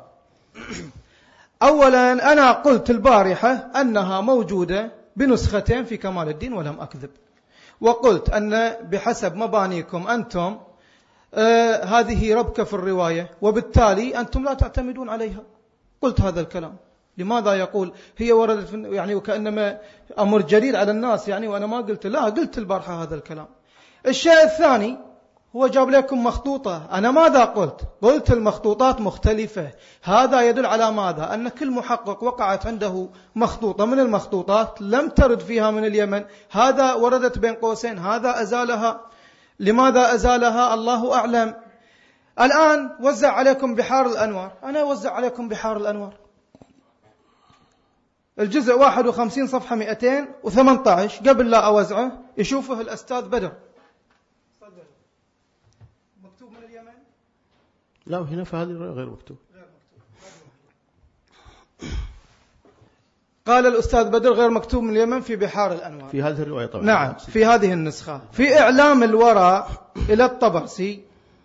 أولا أنا قلت البارحة أنها موجودة بنسختين في كمال الدين ولم أكذب، وقلت أن بحسب مبانيكم أنتم آه هذه ربكة في الرواية، وبالتالي أنتم لا تعتمدون عليها. قلت هذا الكلام. لماذا يقول هي وردت يعني وكأنما أمر جديد على الناس يعني، وأنا ما قلت. لا، قلت البارحة هذا الكلام. الشيء الثاني هو جاب لكم مخطوطة. أنا ماذا قلت؟ قلت المخطوطات مختلفة. هذا يدل على ماذا؟ أن كل محقق وقعت عنده مخطوطة من المخطوطات لم ترد فيها من اليمن. هذا وردت بين قوسين، هذا أزالها. لماذا أزالها؟ الله أعلم. الآن وزع عليكم بحار الأنوار، أنا أوزع عليكم بحار الأنوار الجزء واحد وخمسين صفحة مئتين وثمانية عشر. قبل لا أوزعه يشوفه الأستاذ بدر. مكتوب من اليمن؟ لا، هنا فهذه غير مكتوب. قال الأستاذ بدر غير مكتوب من اليمن في بحار الأنوار. في هذه الرواية طبعا. نعم، في هذه النسخة. في إعلام الورى إلى الطبرسي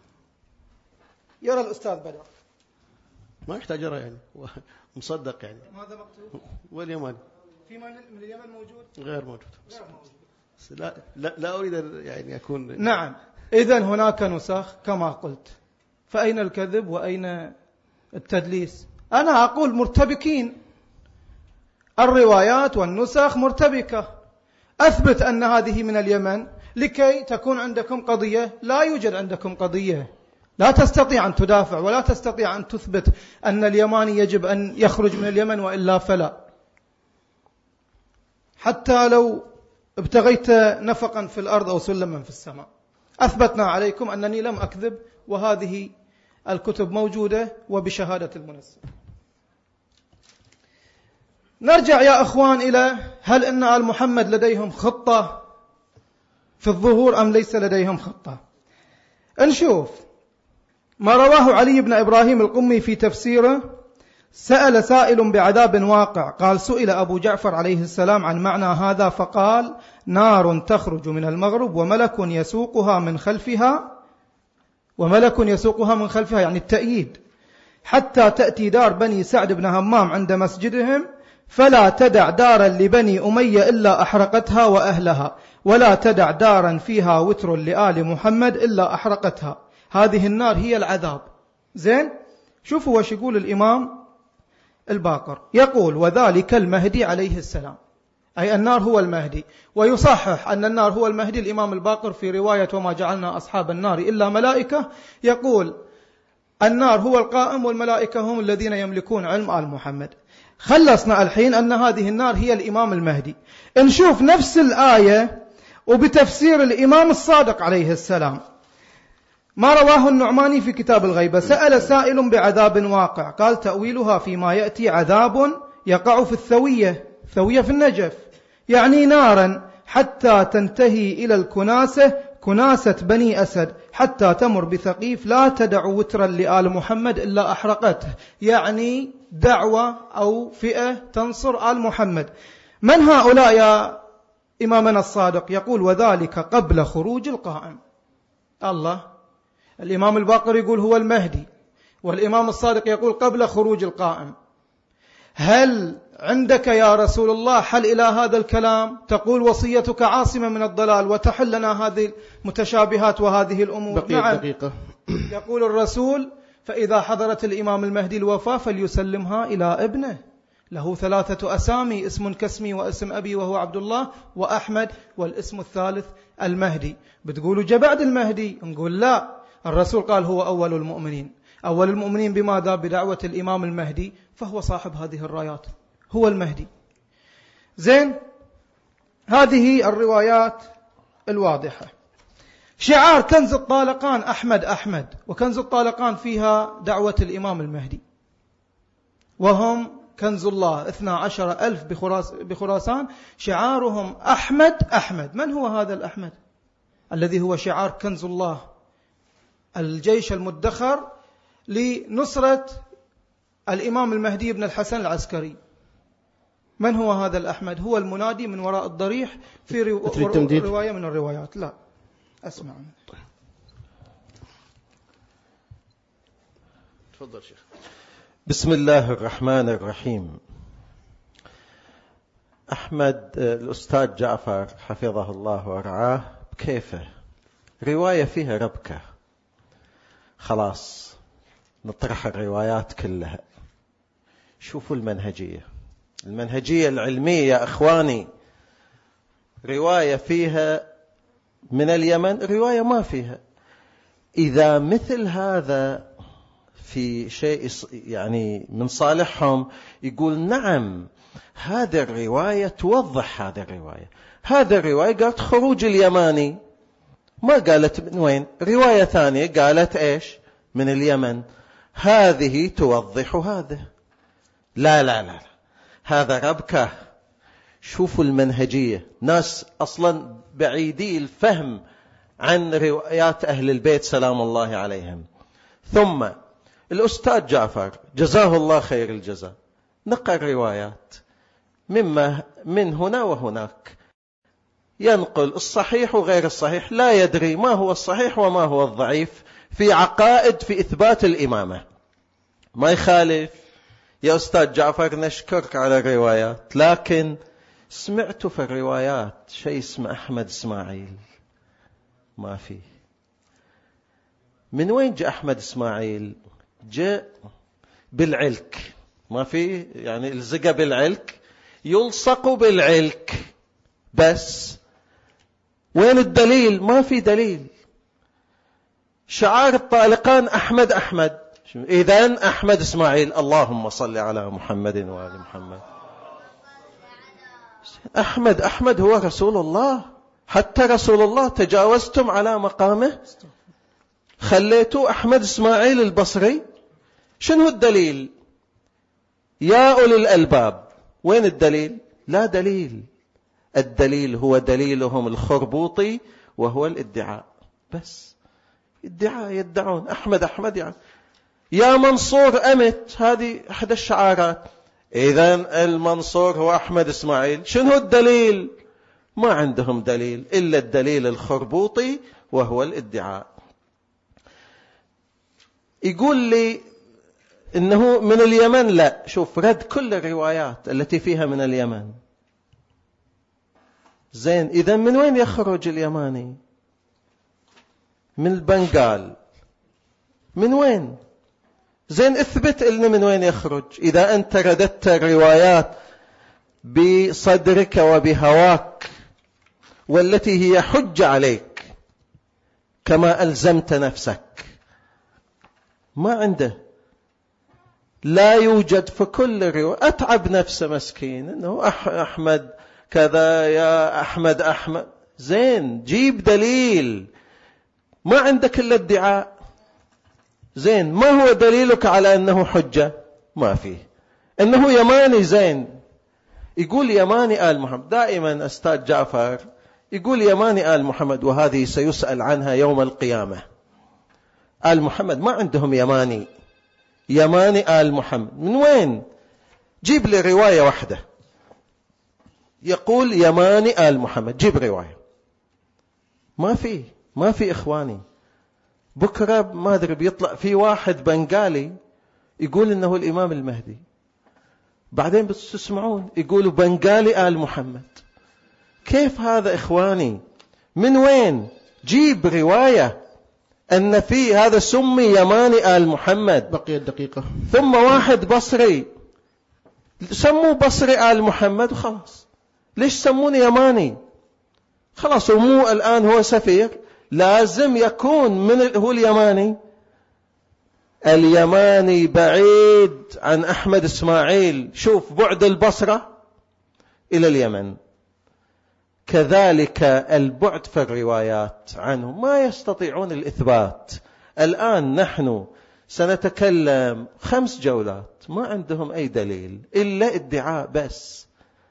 يرى الأستاذ بدر. ما يحتاج يرى يعني، مصدق يعني. ماذا مكتوب؟ واليمن. في من اليمن موجود؟ غير موجود. غير موجود. لا, لا, لا أريد يعني أكون. نعم، إذن هناك نسخ كما قلت. فأين الكذب وأين التدليس؟ أنا أقول مرتبكين، الروايات والنسخ مرتبكة. أثبت أن هذه من اليمن لكي تكون عندكم قضية. لا يوجد عندكم قضية، لا تستطيع أن تدافع ولا تستطيع أن تثبت أن اليماني يجب أن يخرج من اليمن وإلا فلا. حتى لو ابتغيت نفقا في الأرض أو سلما في السماء. أثبتنا عليكم أنني لم أكذب، وهذه الكتب موجودة وبشهادة المنسق. نرجع يا أخوان إلى هل إن آل محمد لديهم خطة في الظهور أم ليس لديهم خطة؟ نشوف ما رواه علي بن إبراهيم القمي في تفسيره. سأل سائل بعذاب واقع، قال سئل أبو جعفر عليه السلام عن معنى هذا فقال نار تخرج من المغرب وملك يسوقها من خلفها، وملك يسوقها من خلفها يعني التأييد، حتى تأتي دار بني سعد بن همام عند مسجدهم، فلا تدع دارا لبني أمية إلا أحرقتها وأهلها، ولا تدع دارا فيها وتر لآل محمد إلا أحرقتها. هذه النار هي العذاب. زين، شوفوا وش يقول الإمام الباقر. يقول وذلك المهدي عليه السلام، أي النار هو المهدي. ويصحح أن النار هو المهدي الإمام الباقر في رواية وما جعلنا أصحاب النار إلا ملائكة، يقول النار هو القائم والملائكة هم الذين يملكون علم آل محمد. خلصنا الحين أن هذه النار هي الإمام المهدي. نشوف نفس الآية وبتفسير الإمام الصادق عليه السلام. ما رواه النعماني في كتاب الغيبة. سأل سائل بعذاب واقع، قال تأويلها فيما يأتي عذاب يقع في الثوية، ثوية في النجف، يعني نارا حتى تنتهي إلى الكناسة كناسة بني أسد حتى تمر بثقيف لا تدع وترا لآل محمد إلا أحرقته، يعني دعوة أو فئة تنصر آل محمد. من هؤلاء يا إمامنا الصادق؟ يقول وذلك قبل خروج القائم. الله، الإمام الباقر يقول هو المهدي، والإمام الصادق يقول قبل خروج القائم. هل عندك يا رسول الله حل إلى هذا الكلام؟ تقول وصيتك عاصمة من الضلال وتحل لنا هذه المتشابهات وهذه الأمور. بقية نعم. دقيقة. يقول الرسول فإذا حضرت الإمام المهدي الوفاة فليسلمها إلى ابنه، له ثلاثة أسامي، اسم كاسمي واسم أبي وهو عبد الله وأحمد، والاسم الثالث المهدي. بتقولوا جاء بعد المهدي، نقول لا، الرسول قال هو أول المؤمنين. أول المؤمنين بماذا؟ بدعوة الإمام المهدي، فهو صاحب هذه الرايات، هو المهدي. زين، هذه الروايات الواضحة. شعار كنز الطالقان أحمد أحمد، وكنز الطالقان فيها دعوة الإمام المهدي، وهم كنز الله اثنا عشر ألف بخراسان، شعارهم أحمد أحمد. من هو هذا الأحمد الذي هو شعار كنز الله، الجيش المدخر لنصرة الإمام المهدي بن الحسن العسكري؟ من هو هذا الأحمد؟ هو المنادي من وراء الضريح في رواية من الروايات. لا أسمع. تفضل شيخ. بسم الله الرحمن الرحيم. أحمد الأستاذ جعفر حفظه الله ورعاه بكيفه، رواية فيها ربكة، خلاص نطرح الروايات كلها. شوفوا المنهجية، المنهجية العلمية يا أخواني. رواية فيها من اليمن، رواية ما فيها. إذا مثل هذا في شيء يعني من صالحهم، يقول نعم هذه الرواية توضح هذه الرواية. هذه الرواية قالت خروج اليماني، ما قالت من وين. رواية ثانية قالت إيش؟ من اليمن. هذه توضح هذا. لا لا لا، هذا ربكة. شوفوا المنهجية، ناس أصلا بعيدي الفهم عن روايات أهل البيت سلام الله عليهم. ثم الأستاذ جعفر جزاه الله خير الجزاء نقل روايات مما من هنا وهناك، ينقل الصحيح وغير الصحيح، لا يدري ما هو الصحيح وما هو الضعيف في عقائد في إثبات الإمامة. ما يخالف يا أستاذ جعفر، نشكرك على الروايات، لكن سمعت في الروايات شيء اسمه أحمد إسماعيل، ما فيه. من وين جاء أحمد إسماعيل؟ جاء بالعلك، ما فيه، يعني الزقة بالعلك، يلصق بالعلك بس. وين الدليل؟ ما في دليل. شعار الطالقان أحمد أحمد، إذن أحمد إسماعيل. اللهم صل على محمد وآل محمد. أحمد أحمد هو رسول الله، حتى رسول الله تجاوزتم على مقامه، خليتوا أحمد إسماعيل البصري. شنو الدليل يا أولي الألباب؟ وين الدليل؟ لا دليل. الدليل هو دليلهم الخربوطي، وهو الادعاء بس. ادعاء، يدعون أحمد أحمد، يعني يا منصور أمت، هذه أحد الشعارات. إذن المنصور هو أحمد إسماعيل. شنو الدليل؟ ما عندهم دليل إلا الدليل الخربوطي، وهو الادعاء. يقول لي إنه من اليمن، لا، شوف رد كل الروايات التي فيها من اليمن. زين، إذن من وين يخرج اليماني؟ من البنغال. من وين؟ زين، اثبت لنا من وين يخرج. إذا أنت رددت الروايات بصدرك وبهواك، والتي هي حجة عليك كما ألزمت نفسك، ما عنده، لا يوجد في كل رواية. أتعب نفسه مسكين إنه أحمد كذا، يا أحمد أحمد. زين، جيب دليل. ما عندك إلا ادعاء. زين، ما هو دليلك على أنه حجة؟ ما فيه. أنه يماني، زين، يقول يماني آل محمد. دائما أستاذ جعفر يقول يماني آل محمد، وهذه سيسأل عنها يوم القيامة. آل محمد ما عندهم يماني، يماني آل محمد من وين؟ جيب لي رواية واحدة يقول يماني آل محمد، جيب رواية. ما في ما في إخواني. بكرة ما أدري بيطلع في واحد بنغالي يقول إنه الإمام المهدي، بعدين بتسمعون يقولوا بنغالي آل محمد. كيف هذا إخواني؟ من وين؟ جيب رواية أن في هذا سمي يماني آل محمد. بقي الدقيقة. ثم واحد بصري سموه بصري آل محمد وخلاص. ليش سموني يماني؟ خلاص ومو الآن هو سفير، لازم يكون من هو اليماني. اليماني بعيد عن أحمد إسماعيل، شوف بعد البصرة إلى اليمن. كذلك البعد في الروايات عنه ما يستطيعون الإثبات. الآن نحن سنتكلم خمس جولات ما عندهم أي دليل إلا ادعاء بس.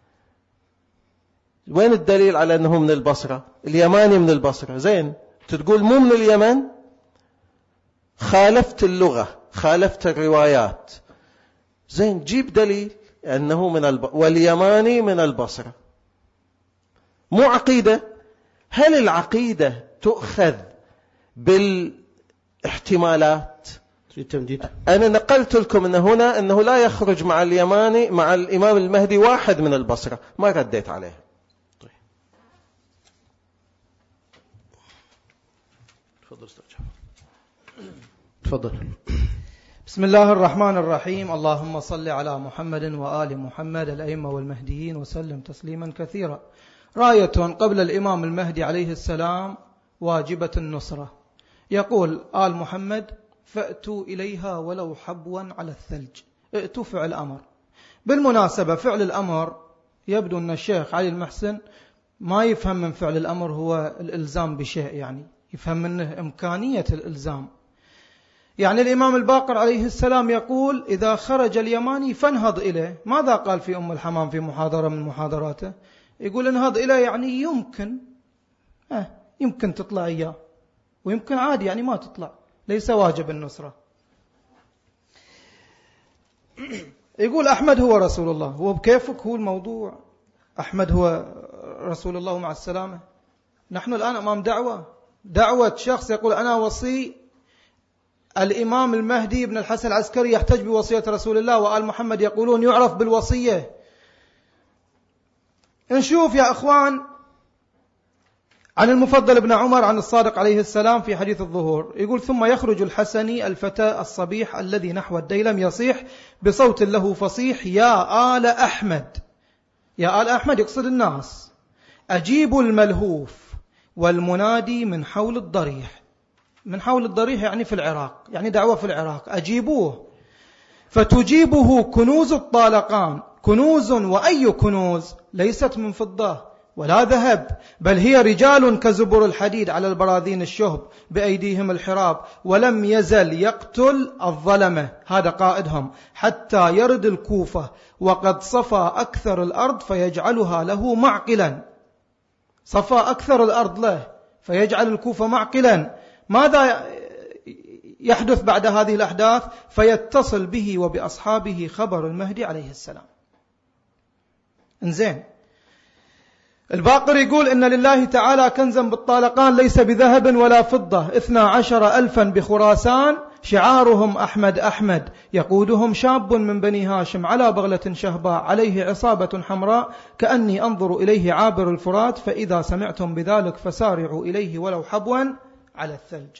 وين الدليل على أنه من البصرة؟ اليماني من البصرة. زين تقول مو من اليمن، خالفت اللغة خالفت الروايات. زين جيب دليل أنه من الب... واليماني من البصرة. مو عقيدة. هل العقيدة تؤخذ بالاحتمالات؟ أنا نقلت لكم أن هنا أنه لا يخرج مع اليماني مع الإمام المهدي واحد من البصرة، ما رديت عليه. طيب. تفضل استرجع. تفضل. بسم الله الرحمن الرحيم. اللهم صل على محمد وآل محمد الأئمة والمهديين وسلم تسليما كثيرا. راية قبل الإمام المهدي عليه السلام واجبة النصرة. يقول آل محمد فأتوا إليها ولو حبوا على الثلج. ائتوا فعل أمر. بالمناسبة فعل الأمر يبدو أن الشيخ علي المحسن ما يفهم من فعل الأمر هو الإلزام بشيء، يعني يفهم منه إمكانية الإلزام. يعني الإمام الباقر عليه السلام يقول إذا خرج اليماني فانهض إليه. ماذا قال في أم الحمام في محاضرة من محاضراته؟ يقول انهض إليه يعني يمكن آه يمكن تطلع إياه، ويمكن عادي يعني ما تطلع، ليس واجب النصرة. يقول أحمد هو رسول الله. هو بكيفك هو الموضوع؟ أحمد هو رسول الله مع السلامة. نحن الآن أمام دعوة دعوة شخص يقول أنا وصي الإمام المهدي بن الحسن العسكري يحتج بوصية رسول الله، وآل محمد يقولون يعرف بالوصية. نشوف يا أخوان عن المفضل بن عمر عن الصادق عليه السلام في حديث الظهور، يقول ثم يخرج الحسني الفتى الصبيح الذي نحو الديلم يصيح بصوت له فصيح يا آل أحمد. يا آل أحمد يقصد الناس. أجيبوا الملهوف والمنادي من حول الضريح. من حول الضريح يعني في العراق، يعني دعوة في العراق. أجيبوه فتجيبه كنوز الطالقان. كنوز وأي كنوز؟ ليست من فضة ولا ذهب، بل هي رجال كزبر الحديد على البراذين الشهب بأيديهم الحراب، ولم يزل يقتل الظلمة، هذا قائدهم، حتى يرد الكوفة وقد صفى أكثر الأرض فيجعلها له معقلا. صفى أكثر الأرض له فيجعل الكوفة معقلا. ماذا يحدث بعد هذه الأحداث؟ فيتصل به وبأصحابه خبر المهدي عليه السلام. انزين الباقر يقول إن لله تعالى كنزا بالطالقان ليس بذهب ولا فضة، اثنا عشر ألفا بخراسان شعارهم أحمد أحمد، يقودهم شاب من بني هاشم على بغلة شهباء عليه عصابة حمراء كأني أنظر إليه عابر الفرات، فإذا سمعتم بذلك فسارعوا إليه ولو حبوا على الثلج.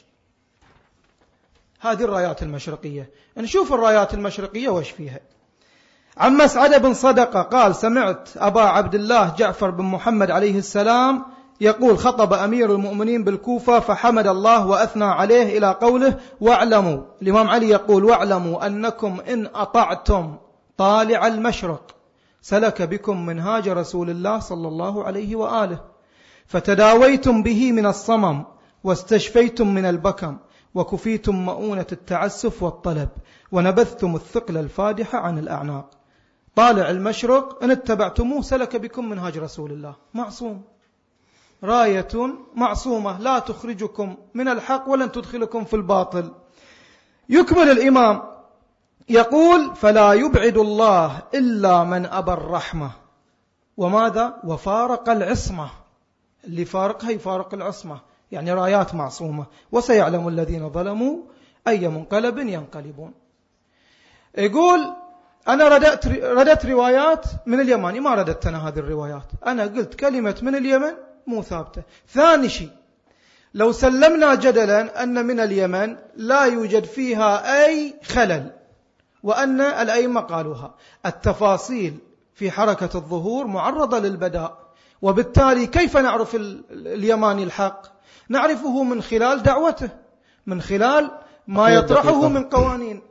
هذه الرايات المشرقية. نشوف الرايات المشرقية وش فيها. عن مسعد بن صدقة قال سمعت أبا عبد الله جعفر بن محمد عليه السلام يقول خطب أمير المؤمنين بالكوفة فحمد الله وأثنى عليه إلى قوله واعلموا. الإمام علي يقول واعلموا أنكم إن أطعتم طالع المشرق سلك بكم منهاج رسول الله صلى الله عليه وآله، فتداويتم به من الصمم واستشفيتم من البكم وكفيتم مؤونة التعسف والطلب ونبذتم الثقل الفادح عن الأعناق. طالع المشرق إن اتبعتموه سلك بكم منهاج رسول الله، معصوم. راية معصومة لا تخرجكم من الحق ولن تدخلكم في الباطل. يكمل الإمام يقول: فلا يبعد الله إلا من أبى الرحمة وماذا؟ وفارق العصمة. اللي فارقها يفارق العصمة، يعني رايات معصومة. وسيعلم الذين ظلموا أي منقلب ينقلبون. يقول: أنا رددت, رددت روايات من اليماني، ما رددت أنا هذه الروايات، أنا قلت كلمة من اليمن مو ثابتة. ثاني شيء، لو سلمنا جدلا أن من اليمن لا يوجد فيها أي خلل وأن الأئمة قالوها، التفاصيل في حركة الظهور معرضة للبداء، وبالتالي كيف نعرف اليماني الحق؟ نعرفه من خلال دعوته، من خلال ما يطرحه من قوانين،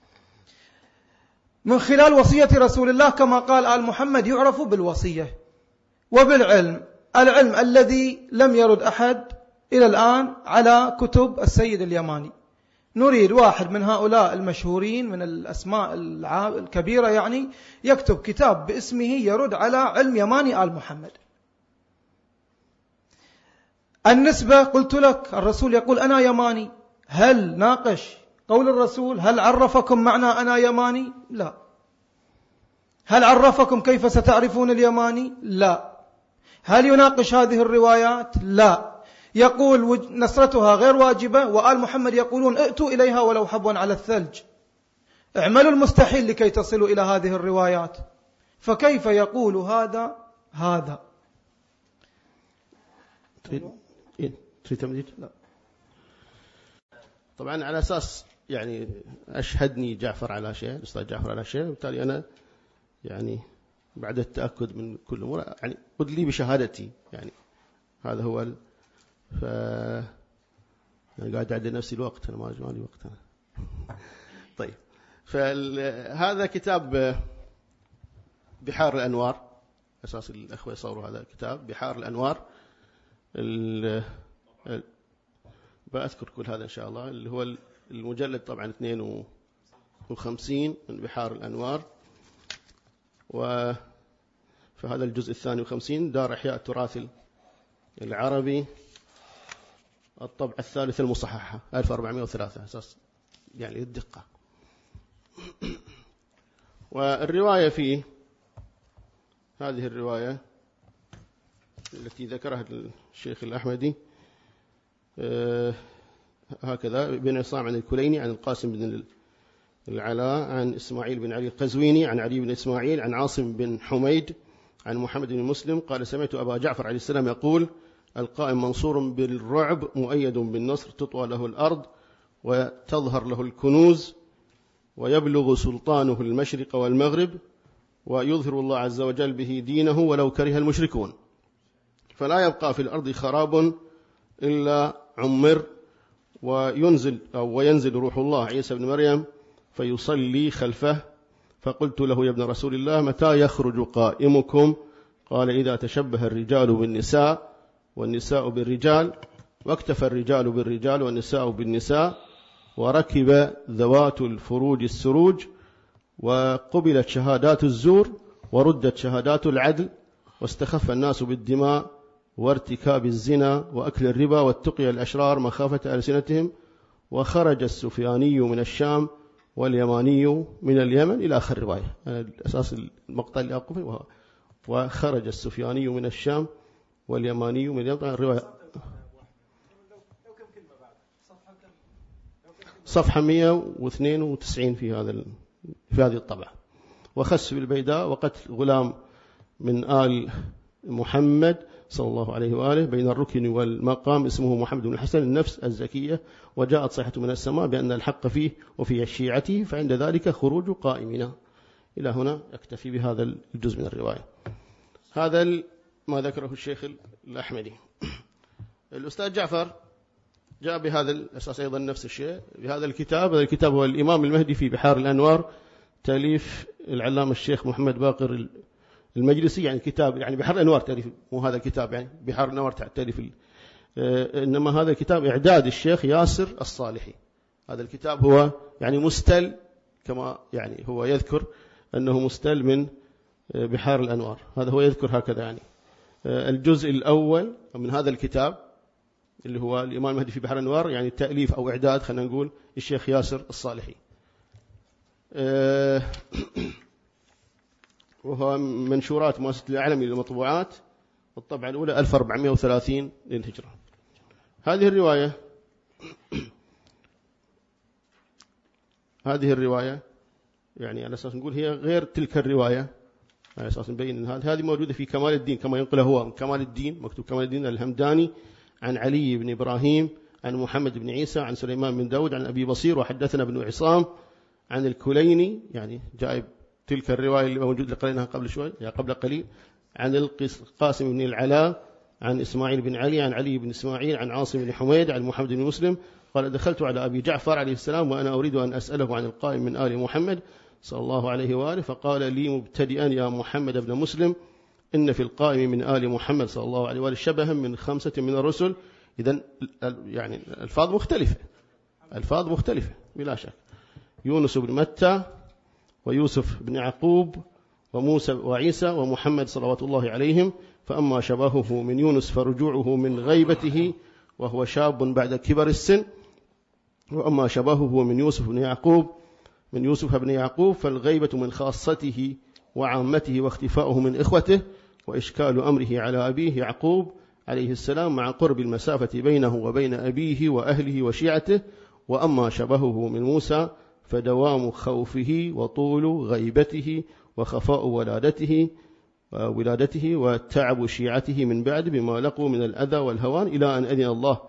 من خلال وصية رسول الله، كما قال آل محمد يعرف بالوصية وبالعلم، العلم الذي لم يرد أحد إلى الآن على كتب السيد اليماني. نريد واحد من هؤلاء المشهورين من الأسماء الكبيرة يعني يكتب كتاب باسمه يرد على علم يماني آل محمد. النسبة قلت لك الرسول يقول أنا يماني، هل ناقش قول الرسول؟ هل عرفكم معنى أنا يماني؟ لا. هل عرفكم كيف ستعرفون اليماني؟ لا. هل يناقش هذه الروايات؟ لا. يقول نصرتها غير واجبة، وآل محمد يقولون ائتوا إليها ولو حبوا على الثلج، اعملوا المستحيل لكي تصلوا إلى هذه الروايات، فكيف يقول هذا هذا؟ تريد تريد تمديد؟ لا. طبعا على أساس يعني أشهدني جعفر على شيء، الأستاذ جعفر على شيء، وبالتالي أنا يعني بعد التأكد من كل أمور يعني قد لي بشهادتي، يعني هذا هو ال... ف أنا قاعد أعد نفسي الوقت، أنا ما أجمالي وقت أنا. طيب، فهذا كتاب بحار الأنوار، أساس الأخوة يصوروا هذا الكتاب بحار الأنوار، ال... ال... بأذكر كل هذا إن شاء الله، اللي هو المجلد طبعا اثنين وخمسين من بحار الأنوار، وفي هذا الجزء الثاني وخمسين دار إحياء التراث العربي، الطبعة الثالثة المصححة ألف وأربعمائة وثلاثة أساس يعني الدقة. والرواية فيه هذه الرواية التي ذكرها الشيخ الأحمدي آه هكذا: بن عصام عن الكليني عن القاسم بن العلاء عن إسماعيل بن علي القزويني عن علي بن إسماعيل عن عاصم بن حميد عن محمد بن مسلم قال: سمعت أبا جعفر عليه السلام يقول: القائم منصور بالرعب مؤيد بالنصر، تطوى له الأرض وتظهر له الكنوز، ويبلغ سلطانه المشرق والمغرب، ويظهر الله عز وجل به دينه ولو كره المشركون، فلا يبقى في الأرض خراب إلا عمر، وينزل أو وينزل روح الله عيسى بن مريم فيصلي خلفه. فقلت له: يا ابن رسول الله، متى يخرج قائمكم؟ قال: إذا تشبه الرجال بالنساء والنساء بالرجال، واكتفى الرجال بالرجال والنساء بالنساء، وركب ذوات الفروج السروج، وقبلت شهادات الزور وردت شهادات العدل، واستخف الناس بالدماء وارتكاب الزنا وأكل الربا والتقي الأشرار مخافة ألسنتهم، وخرج السفياني من الشام واليماني من اليمن، إلى آخر الرواية. أساس المقطع اللي أقفه: وخرج السفياني من الشام واليماني من اليمن. الرواية صفحة مئة واثنين وتسعين في هذا في هذه الطبعة. وخس بالبيداء وقتل غلام من آل محمد صلى الله عليه وآله بين الركن والمقام اسمه محمد بن الحسن النفس الزكية، وجاءت صيحة من السماء بأن الحق فيه وفي شيعته، فعند ذلك خروج قائمنا. إلى هنا أكتفي بهذا الجزء من الرواية. هذا ما ذكره الشيخ الأحمدي. الأستاذ جعفر جاء بهذا الأساس أيضا نفس الشيء بهذا الكتاب. هذا الكتاب هو الإمام المهدي في بحار الأنوار، تأليف العلامة الشيخ محمد باقر المجلسي، يعني كتاب يعني بحار الأنوار تأليف، مو هذا الكتاب يعني بحار الأنوار تأليف، إنما هذا الكتاب إعداد الشيخ ياسر الصالحي. هذا الكتاب هو يعني مستل، كما يعني هو يذكر أنه مستل من بحار الأنوار، هذا هو يذكر هكذا يعني. الجزء الأول من هذا الكتاب اللي هو الإمام المهدي في بحر الأنوار، يعني تأليف أو إعداد خلينا نقول الشيخ ياسر الصالحي، وهو منشورات مؤسسة الأعلمي للمطبوعات، الطبعة الأولى ألف وأربعمائة وثلاثين للهجرة. هذه الرواية هذه الرواية يعني على أساس نقول هي غير تلك الرواية، على أساس نبين أن هذه موجودة في كمال الدين كما ينقله هو من كمال الدين، مكتوب كمال الدين الهمداني عن علي بن إبراهيم عن محمد بن عيسى عن سليمان بن داود عن أبي بصير وحدثنا بن عصام عن الكليني، يعني جايب تلك الرواية اللي موجود اللي قريناها قبل شوي يعني قبل قليل، عن القاسم بن العلاء عن إسماعيل بن علي عن علي بن إسماعيل عن عاصم بن حميد عن محمد بن مسلم قال دخلت على أبي جعفر عليه السلام وأنا أريد أن أسأله عن القائم من آل محمد صلى الله عليه وآله، فقال لي مبتدئا يا محمد بن مسلم إن في القائم من آل محمد صلى الله عليه وآله شبها من خمسة من الرسل. إذن يعني الفاظ مختلفة الفاظ مختلفة بلا شك، يونس بن متى ويوسف بن يعقوب وموسى وعيسى ومحمد صلوات الله عليهم، فأما شبهه من يونس فرجوعه من غيبته وهو شاب بعد كبر السن، وأما شبهه من يوسف بن يعقوب من يوسف بن يعقوب فالغيبة من خاصته وعامته واختفاؤه من إخوته وإشكال أمره على أبيه يعقوب عليه السلام مع قرب المسافة بينه وبين أبيه وأهله وشيعته. وأما شبهه من موسى فدوام خوفه وطول غيبته وخفاء ولادته ولادته وتعب شيعته من بعد بما لقوا من الأذى والهوان إلى أن أذن الله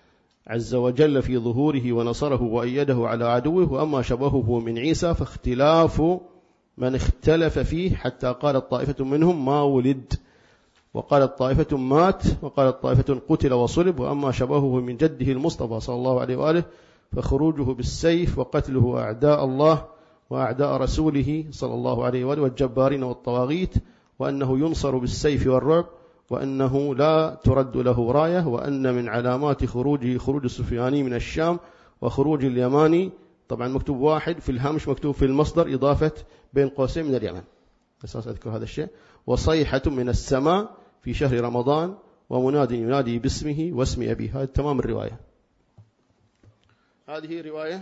عز وجل في ظهوره ونصره وأيده على عدوه. وأما شبهه من عيسى فاختلاف من اختلف فيه حتى قالت طائفة منهم ما ولد وقالت طائفة مات وقالت طائفة قتل وصلب. وأما شبهه من جده المصطفى صلى الله عليه وآله فخروجه بالسيف وقتله أعداء الله وأعداء رسوله صلى الله عليه وآله والجبارين والطواغيت، وأنه ينصر بالسيف والرعب، وأنه لا ترد له راية، وأن من علامات خروجه خروج السفياني من الشام وخروج اليماني، طبعا مكتوب واحد في الهامش مكتوب في المصدر إضافة بين قوسين من اليمن، أساس أذكر هذا الشيء، وصيحة من السماء في شهر رمضان ومناد ينادي باسمه واسم أبيه. هذا تمام الرواية. هذه رواية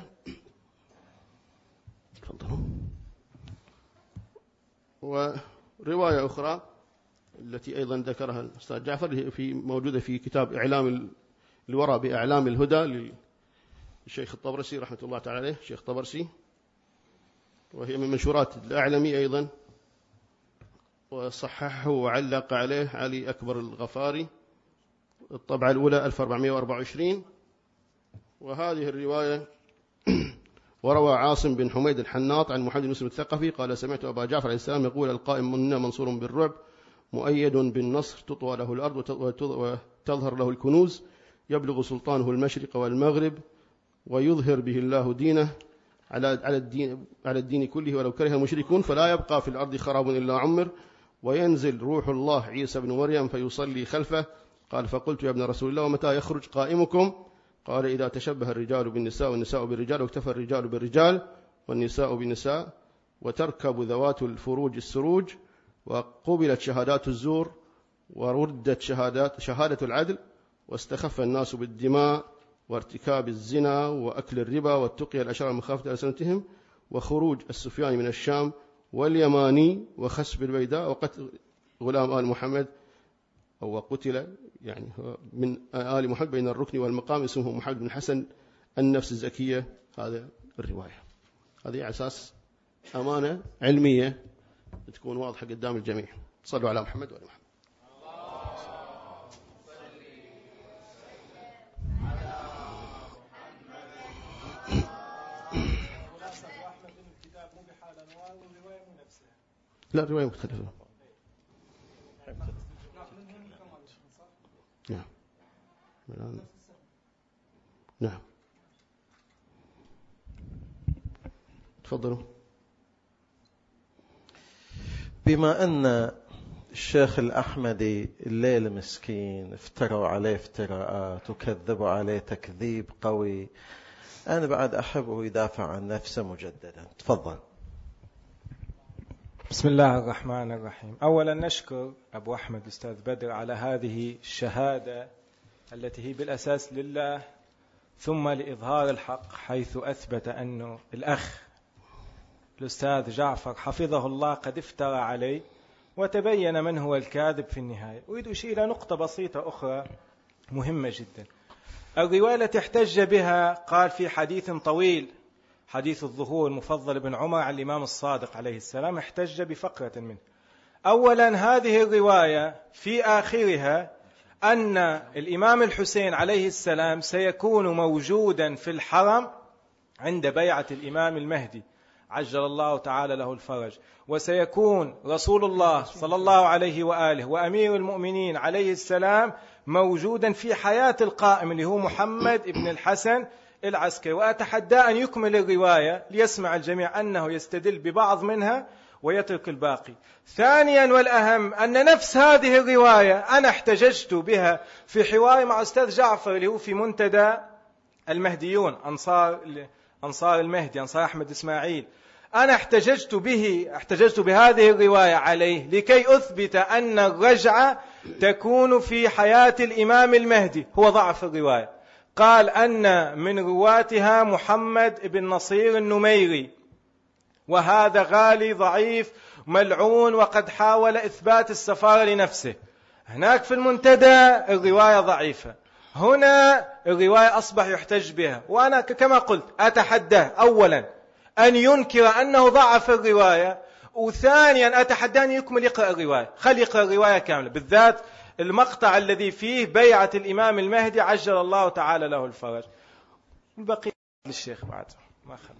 تفضلوا. ورواية أخرى التي أيضا ذكرها الأستاذ جعفر في موجودة في كتاب إعلام الورى بأعلام الهدى للشيخ الطبرسي رحمة الله تعالى عليه، الشيخ طبرسي، وهي من منشورات الأعلمي أيضا، وصححه وعلق عليه علي أكبر الغفاري، الطبعة الأولى ألف وأربعمائة وأربعة وعشرين. وهذه الرواية وروى عاصم بن حميد الحناط عن محمد بن مسلم الثقفي قال سمعت أبا جعفر عليه السلام يقول القائم منا منصور بالرعب مؤيد بالنصر تطوى له الأرض وتظهر له الكنوز يبلغ سلطانه المشرق والمغرب ويظهر به الله دينه على على الدين على الدين كله ولو كره المشركون، فلا يبقى في الأرض خراب إلا عمر، وينزل روح الله عيسى بن مريم فيصلي خلفه. قال فقلت يا ابن رسول الله ومتى يخرج قائمكم؟ قال إذا تشبه الرجال بالنساء والنساء بالرجال واكتفى الرجال بالرجال والنساء بالنساء وتركب ذوات الفروج السروج وقبلت شهادات الزور وردت شهادات شهادة العدل واستخف الناس بالدماء وارتكاب الزنا وأكل الربا والتقي الأشرار مخافة ألسنتهم وخروج السفياني من الشام واليماني وخسف البيداء وقتل غلام آل محمد أو قتل يعني من آل محمد بين الركن والمقام اسمه محمد بن حسن النفس الزكية. هذا الرواية، هذه على أساس أمانة علمية تكون واضحة قدام الجميع. صلوا على محمد وعلى محمد. لا الرواية مختلفة. نعم نعم تفضلوا. بما أن الشيخ الأحمدي الليل مسكين افتروا عليه افتراءات وكذبوا عليه تكذيب قوي، أنا بعد أحبه يدافع عن نفسه مجددا. تفضل. بسم الله الرحمن الرحيم. أولا نشكر أبو أحمد أستاذ بدر على هذه الشهادة التي هي بالأساس لله ثم لإظهار الحق، حيث أثبت أن الأخ الأستاذ جعفر حفظه الله قد افترى عليه وتبين من هو الكاذب في النهاية. أريد أشير إلى نقطة بسيطة أخرى مهمة جدا. الرواية التي احتج بها قال في حديث طويل، حديث الظهور المفضل بن عمر عن الإمام الصادق عليه السلام، احتج بفقرة منه. أولا هذه الرواية في آخرها أن الإمام الحسين عليه السلام سيكون موجودا في الحرم عند بيعة الإمام المهدي عجل الله تعالى له الفرج، وسيكون رسول الله صلى الله عليه وآله وأمير المؤمنين عليه السلام موجودا في حياة القائم اللي هو محمد بن الحسن العسكري. وأتحدى أن يكمل الرواية ليسمع الجميع أنه يستدل ببعض منها ويترك الباقي. ثانيا والأهم أن نفس هذه الرواية أنا احتججت بها في حواري مع أستاذ جعفر اللي هو في منتدى المهديون، أنصار أنصار المهدي، أنصار أحمد إسماعيل. أنا احتججت به احتججت بهذه الرواية عليه لكي أثبت أن الرجعة تكون في حياة الإمام المهدي. هو ضعف الرواية، قال أن من رواتها محمد بن نصير النميري، وهذا غالي ضعيف ملعون وقد حاول إثبات السفارة لنفسه. هناك في المنتدى الرواية ضعيفة، هنا الرواية أصبح يحتج بها. وأنا كما قلت أتحداه أولا أن ينكر أنه ضعف الرواية، وثانيا أتحداه أن يكمل يقرأ الرواية، خلي يقرأ الرواية كاملة، بالذات المقطع الذي فيه بيعة الإمام المهدي عجل الله تعالى له الفرج. البقية للشيخ بعد ما خلى.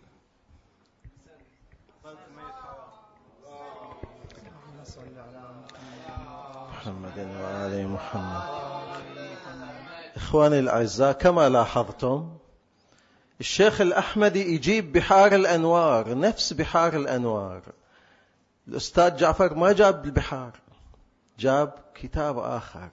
محمد وآل محمد. إخواني الأعزاء، كما لاحظتم الشيخ الأحمدي يجيب بحار الأنوار، نفس بحار الأنوار. الأستاذ جعفر ما جاب البحار، جاب كتاب آخر.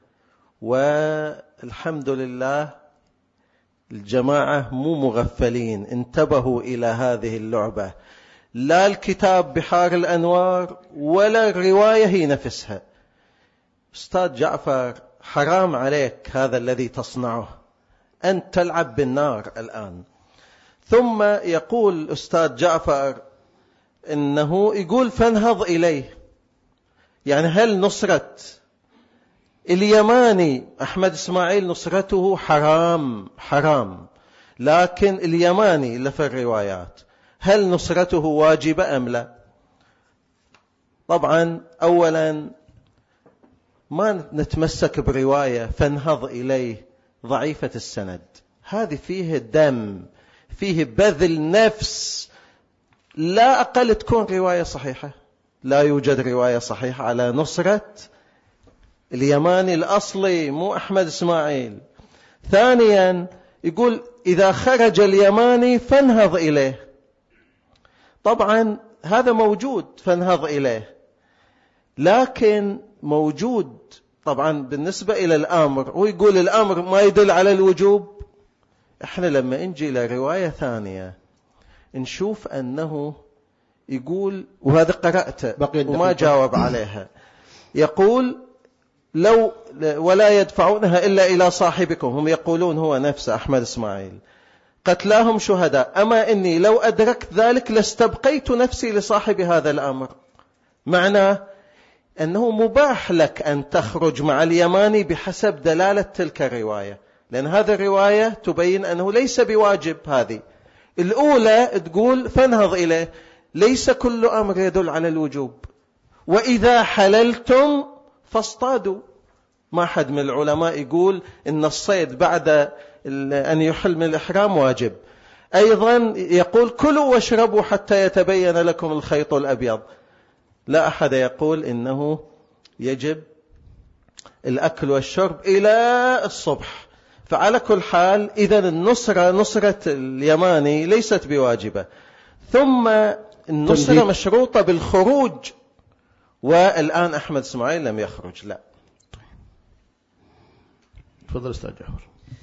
والحمد لله الجماعة مو مغفلين، انتبهوا إلى هذه اللعبة. لا الكتاب بحار الأنوار ولا الرواية هي نفسها. أستاذ جعفر حرام عليك هذا الذي تصنعه، أنت تلعب بالنار الآن. ثم يقول أستاذ جعفر إنه يقول فانهض إليه، يعني هل نصرة اليماني أحمد إسماعيل نصرته حرام حرام، لكن اليماني اللي في الروايات هل نصرته واجبة أم لا؟ طبعا أولا ما نتمسك برواية فانهض إليه ضعيفة السند، هذه فيه دم، فيه بذل نفس، لا أقل تكون رواية صحيحة. لا يوجد رواية صحيحة على نصرة اليماني الأصلي، مو أحمد إسماعيل. ثانيا يقول إذا خرج اليماني فانهض إليه، طبعا هذا موجود فانهض إليه، لكن موجود طبعا بالنسبة إلى الأمر، ويقول الأمر ما يدل على الوجوب. احنا لما نجي إلى رواية ثانية نشوف أنه يقول، وهذا قرأته وما جاوب عليها، يقول لو ولا يدفعونها إلا إلى صاحبكم، هم يقولون هو نفسه أحمد إسماعيل، قتلاهم شهداء، أما إني لو أدركت ذلك لاستبقيت نفسي لصاحب هذا الأمر. معناه أنه مباح لك أن تخرج مع اليماني بحسب دلالة تلك الرواية، لأن هذه الرواية تبين أنه ليس بواجب. هذه الأولى تقول فانهض إليه، ليس كل أمر يدل على الوجوب. وإذا حللتم فاصطادوا، ما حد من العلماء يقول إن الصيد بعد أن يحل من الإحرام واجب. أيضا يقول كلوا واشربوا حتى يتبين لكم الخيط الأبيض، لا أحد يقول إنه يجب الأكل والشرب إلى الصبح. فعلى كل حال إذن النصرة نصرة اليماني ليست بواجبة. ثم النصرة مشروطة بالخروج، والآن أحمد إسماعيل لم يخرج. لا تفضل أستاذ جعفر.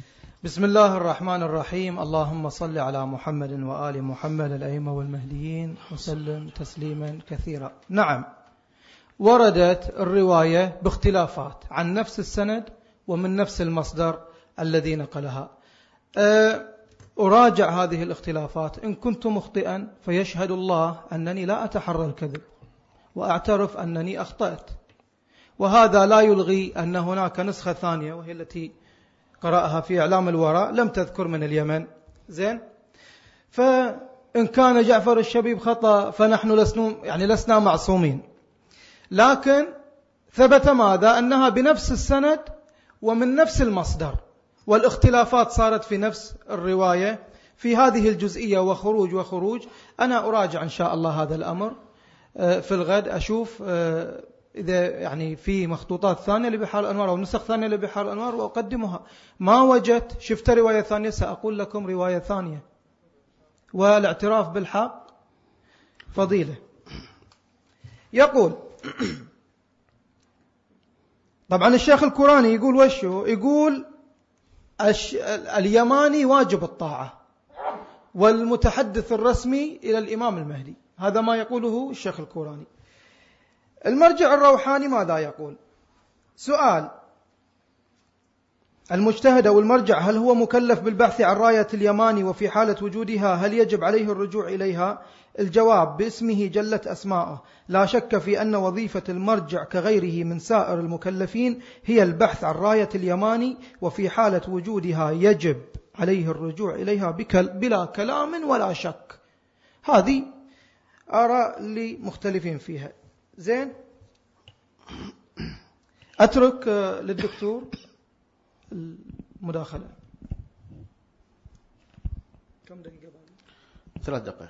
بسم الله الرحمن الرحيم. اللهم صل على محمد وآل محمد الأئمة والمهديين وسلم تسليما كثيرا. نعم، وردت الرواية باختلافات عن نفس السند ومن نفس المصدر الذي نقلها. أراجع هذه الاختلافات، إن كنت مخطئا فيشهد الله أنني لا أتحرى الكذب وأعترف أنني أخطأت، وهذا لا يلغي أن هناك نسخة ثانية وهي التي قرأها في إعلام الوراء لم تذكر من اليمن. زين، فإن كان جعفر الشبيب خطأ فنحن لسنا يعني لسنا معصومين، لكن ثبت ماذا؟ أنها بنفس السند ومن نفس المصدر، والاختلافات صارت في نفس الرواية في هذه الجزئية وخروج وخروج. أنا أراجع إن شاء الله هذا الأمر في الغد، أشوف إذا يعني في مخطوطات ثانية لبحار الأنوار أو نسخ ثانية لبحار الأنوار وأقدمها. ما وجدت شفت رواية ثانية سأقول لكم رواية ثانية، والاعتراف بالحق فضيلة. يقول طبعا الشيخ الكوراني يقول وشو؟ يقول اليماني واجب الطاعة والمتحدث الرسمي إلى الإمام المهدي، هذا ما يقوله الشيخ الكوراني. المرجع الروحاني ماذا يقول؟ سؤال: المجتهد أو المرجع هل هو مكلف بالبحث عن راية اليماني، وفي حالة وجودها هل يجب عليه الرجوع إليها؟ الجواب: باسمه جلت أسماءه، لا شك في أن وظيفة المرجع كغيره من سائر المكلفين هي البحث عن راية اليماني، وفي حالة وجودها يجب عليه الرجوع إليها بلا كلام ولا شك. هذه آراء لمختلفين فيها. زين، أترك للدكتور المداخلة. كم دقيقة بعد؟ ثلاث دقائق.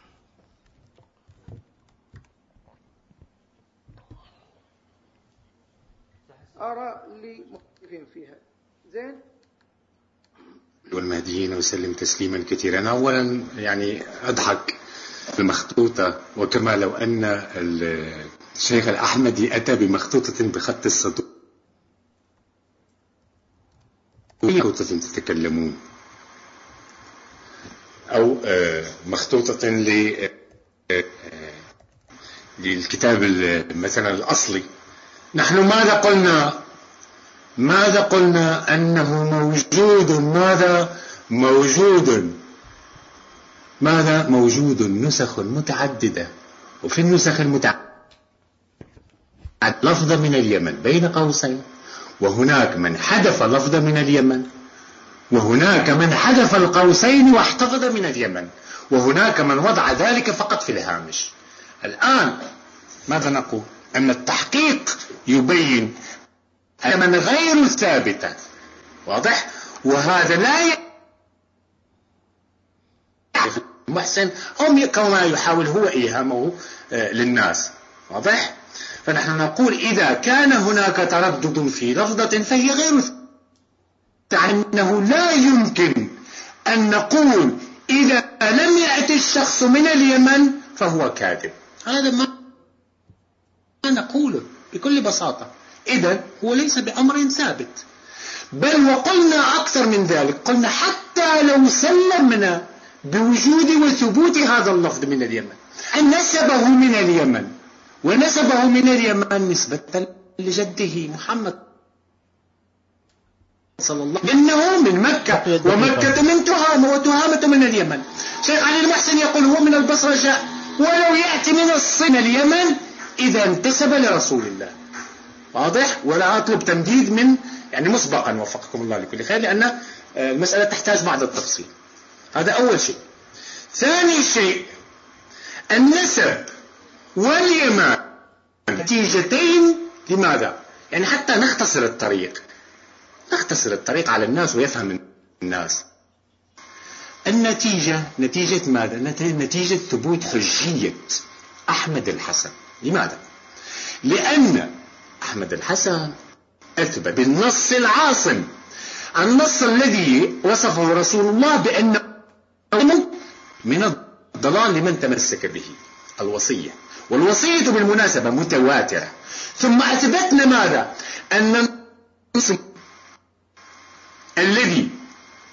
آراء لمختلفين فيها. زين، والمهديين وسلم تسليما كثيرا. أولا يعني أضحك المخطوطة، وكما لو أن الشيخ الأحمدي أتى بمخطوطة بخط السطور. مخطوطة تتكلمون، أو مخطوطة للكتاب مثلا الأصلي. نحن ماذا قلنا؟ ماذا قلنا؟ أنه موجود. ماذا موجود؟ ماذا موجود؟ نسخ متعددة، وفي النسخ المتعددة لفظ من اليمن بين قوسين، وهناك من حذف لفظ من اليمن، وهناك من حذف القوسين واحتفظ من اليمن، وهناك من وضع ذلك فقط في الهامش. الآن ماذا نقول؟ أن التحقيق يبين اليمن غير ثابتة. واضح؟ وهذا لا ي... محسن أو كما يحاول هو إيهامه للناس. واضح؟ فنحن نقول إذا كان هناك تردد في لفظة فهي غير ثابتة، أنه لا يمكن أن نقول إذا لم يأتي الشخص من اليمن فهو كاذب. هذا ما نقوله بكل بساطة. إذن هو ليس بأمر ثابت، بل وقلنا أكثر من ذلك، قلنا حتى لو سلمنا بوجود وثبوت هذا اللفظ من اليمن، أن نسبه من اليمن، ونسبه من اليمن نسبة لجده محمد صلى الله عليه وسلم، إنه من مكة، ومكة من تهامة، وتهامة من اليمن. شيخ علي المحسن يقول هو من البصرة جاء، ولو يأتي من الصين اليمن إذا انتسب لرسول الله. واضح؟ ولا أطلب تمديد من يعني مسبقا، وفقكم الله لكل خير، لأن المسألة تحتاج بعض التفصيل. هذا أول شيء. ثاني شيء، النسب واليمان نتيجتين. لماذا؟ يعني حتى نختصر الطريق، نختصر الطريق على الناس ويفهم الناس. النتيجة نتيجة ماذا؟ نتيجة ثبوت حجية أحمد الحسن. لماذا؟ لأن أحمد الحسن أثبت بالنص العاصم، النص الذي وصفه رسول الله بأنه من الضلال لمن تمسك به، الوصية. والوصية بالمناسبة متواترة. ثم أثبتنا ماذا؟ أن النص الذي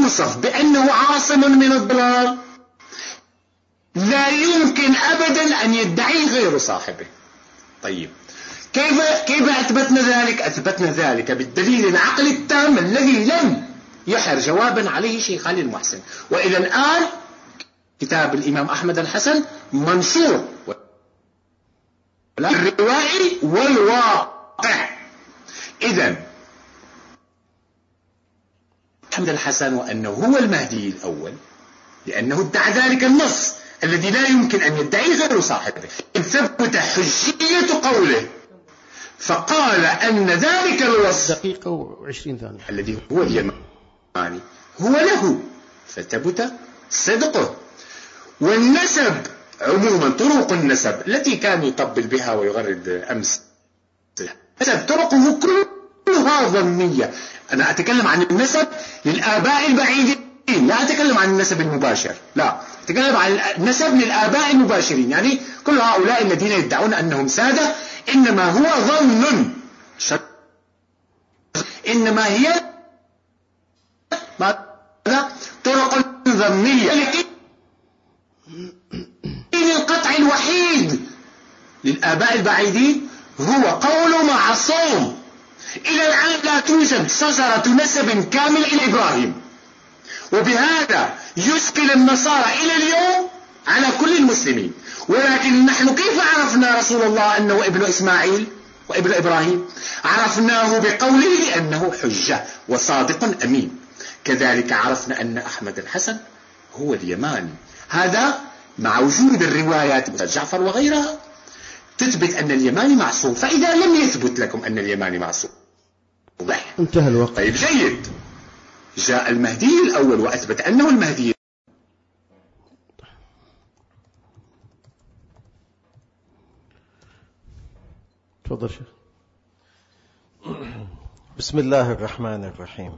يوصف بأنه عاصم من الضلال لا يمكن أبدا أن يدعي غير صاحبه. طيب كيف كيف أثبتنا ذلك؟ أثبتنا ذلك بالدليل العقلي التام الذي لم يحر جوابا عليه شيخ خالد المحسن، وإلى الآن كتاب الإمام أحمد الحسن منشور الروائي والواقع. إذن أحمد الحسن وأنه هو المهدي الأول لأنه ادعى ذلك النص الذي لا يمكن أن يدعي غير صاحبه، إن ثبت حجية قوله فقال أن ذلك الوصف دقيقة وعشرين ثانية الذي هو اليماني هو له، فثبت صدقه. والنسب عموما، طرق النسب التي كان يطبل بها ويغرد أمس، نسب طرقه كلها ظنية. أنا أتكلم عن النسب للآباء البعيدين، لا أتكلم عن النسب المباشر، لا أتكلم عن النسب للآباء المباشرين. يعني كل هؤلاء الذين يدعون أنهم سادة إنما هو ظن، إنما هي طرق ظنية. القطع الوحيد للآباء البعيدين هو قول معصوم. إلى الآن لا توجد شجرة نسب كامل إلى إبراهيم، وبهذا يثقل النصارى إلى اليوم على كل المسلمين. ولكن نحن كيف عرفنا رسول الله أنه ابن إسماعيل وابن إبراهيم؟ عرفناه بقوله لأنه حجة وصادق أمين. كذلك عرفنا أن أحمد الحسن هو اليماني، هذا مع وجود الروايات جعفر وغيرها تثبت أن اليماني معصوم. فإذا لم يثبت لكم أن اليماني معصوم انتهى الوقت. طيب جيد، جاء المهدي الأول وأثبت أنه المهدي. تفضل شيخ. بسم الله الرحمن الرحيم.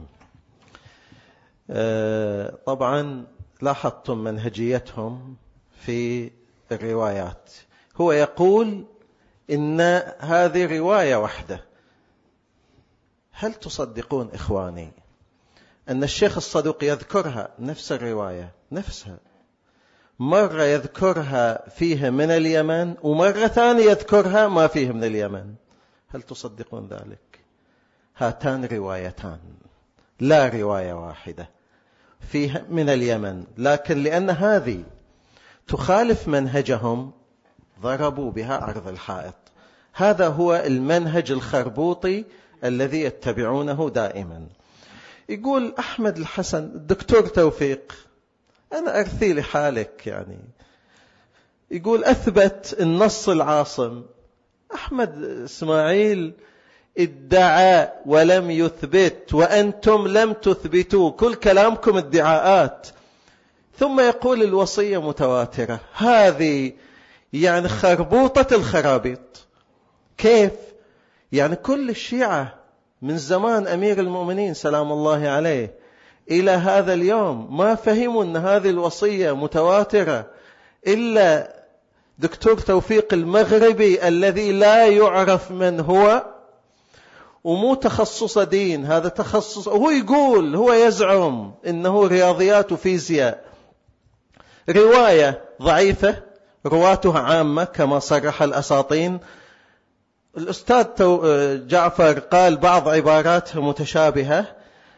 طبعا لاحظتم منهجيتهم في الروايات. هو يقول إن هذه رواية واحدة. هل تصدقون إخواني أن الشيخ الصدوق يذكرها نفس الرواية نفسها، مرة يذكرها فيها من اليمن ومرة ثانية يذكرها ما فيه من اليمن؟ هل تصدقون ذلك؟ هاتان روايتان لا رواية واحدة فيها من اليمن، لكن لأن هذه تخالف منهجهم ضربوا بها عرض الحائط. هذا هو المنهج الخربوطي الذي يتبعونه دائما. يقول أحمد الحسن الدكتور توفيق، أنا أرثي لحالك يعني، يقول أثبت النص العاصم. أحمد إسماعيل ادعى ولم يثبت، وأنتم لم تثبتوا، كل كلامكم ادعاءات. ثم يقول الوصية متواترة. هذه يعني خربوطة الخرابيط. كيف؟ يعني كل الشيعة من زمان أمير المؤمنين سلام الله عليه إلى هذا اليوم ما فهموا أن هذه الوصية متواترة إلا دكتور توفيق المغربي الذي لا يعرف من هو، ومو تخصص دين، هذا تخصص. هو يقول، هو يزعم إنه رياضيات وفيزياء. رواية ضعيفة رواتها عامة كما صرح الأساطين. الأستاذ جعفر قال بعض عباراتها متشابهة.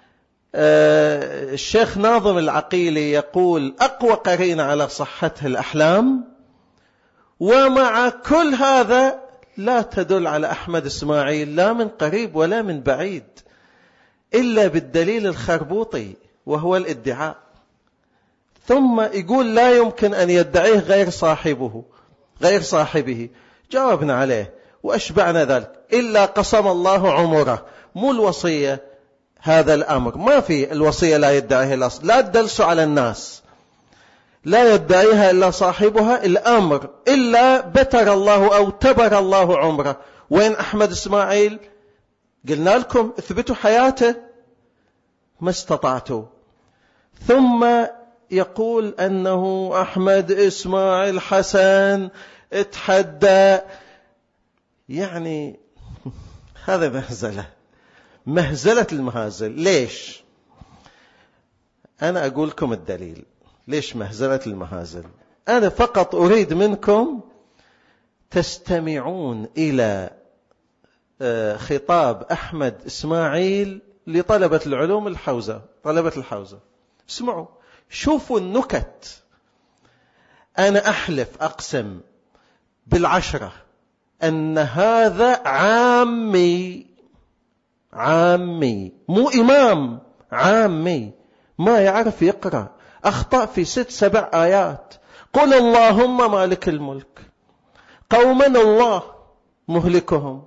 الشيخ ناظم العقيلي يقول أقوى قرينة على صحتها الأحلام. ومع كل هذا لا تدل على أحمد إسماعيل لا من قريب ولا من بعيد إلا بالدليل الخربوطي وهو الادعاء. ثم يقول لا يمكن أن يدعيه غير صاحبه غير صاحبه. جاوبنا عليه وأشبعنا ذلك. إلا قسم الله عمره، مو الوصية. هذا الأمر ما في الوصية لا يدعيها إلا، لا تدلسوا على الناس، لا يدعيها إلا صاحبها. الأمر إلا بتر الله أو تبر الله عمره. وين أحمد إسماعيل؟ قلنا لكم اثبتوا حياته، ما استطعتوا. ثم يقول أنه أحمد إسماعيل حسن اتحدى. يعني هذا مهزلة، مهزلة المهازل. ليش؟ أنا أقول لكم الدليل ليش مهزلة المهازل. أنا فقط أريد منكم تستمعون إلى خطاب أحمد إسماعيل لطلبة العلوم الحوزة، طلبة الحوزة. اسمعوا، شوفوا النكت. أنا أحلف أقسم بالعشرة أن هذا عامي، عامي مو إمام، عامي ما يعرف يقرأ، أخطأ في ست سبع آيات. قل اللهم مالك الملك، قوما الله مهلكهم،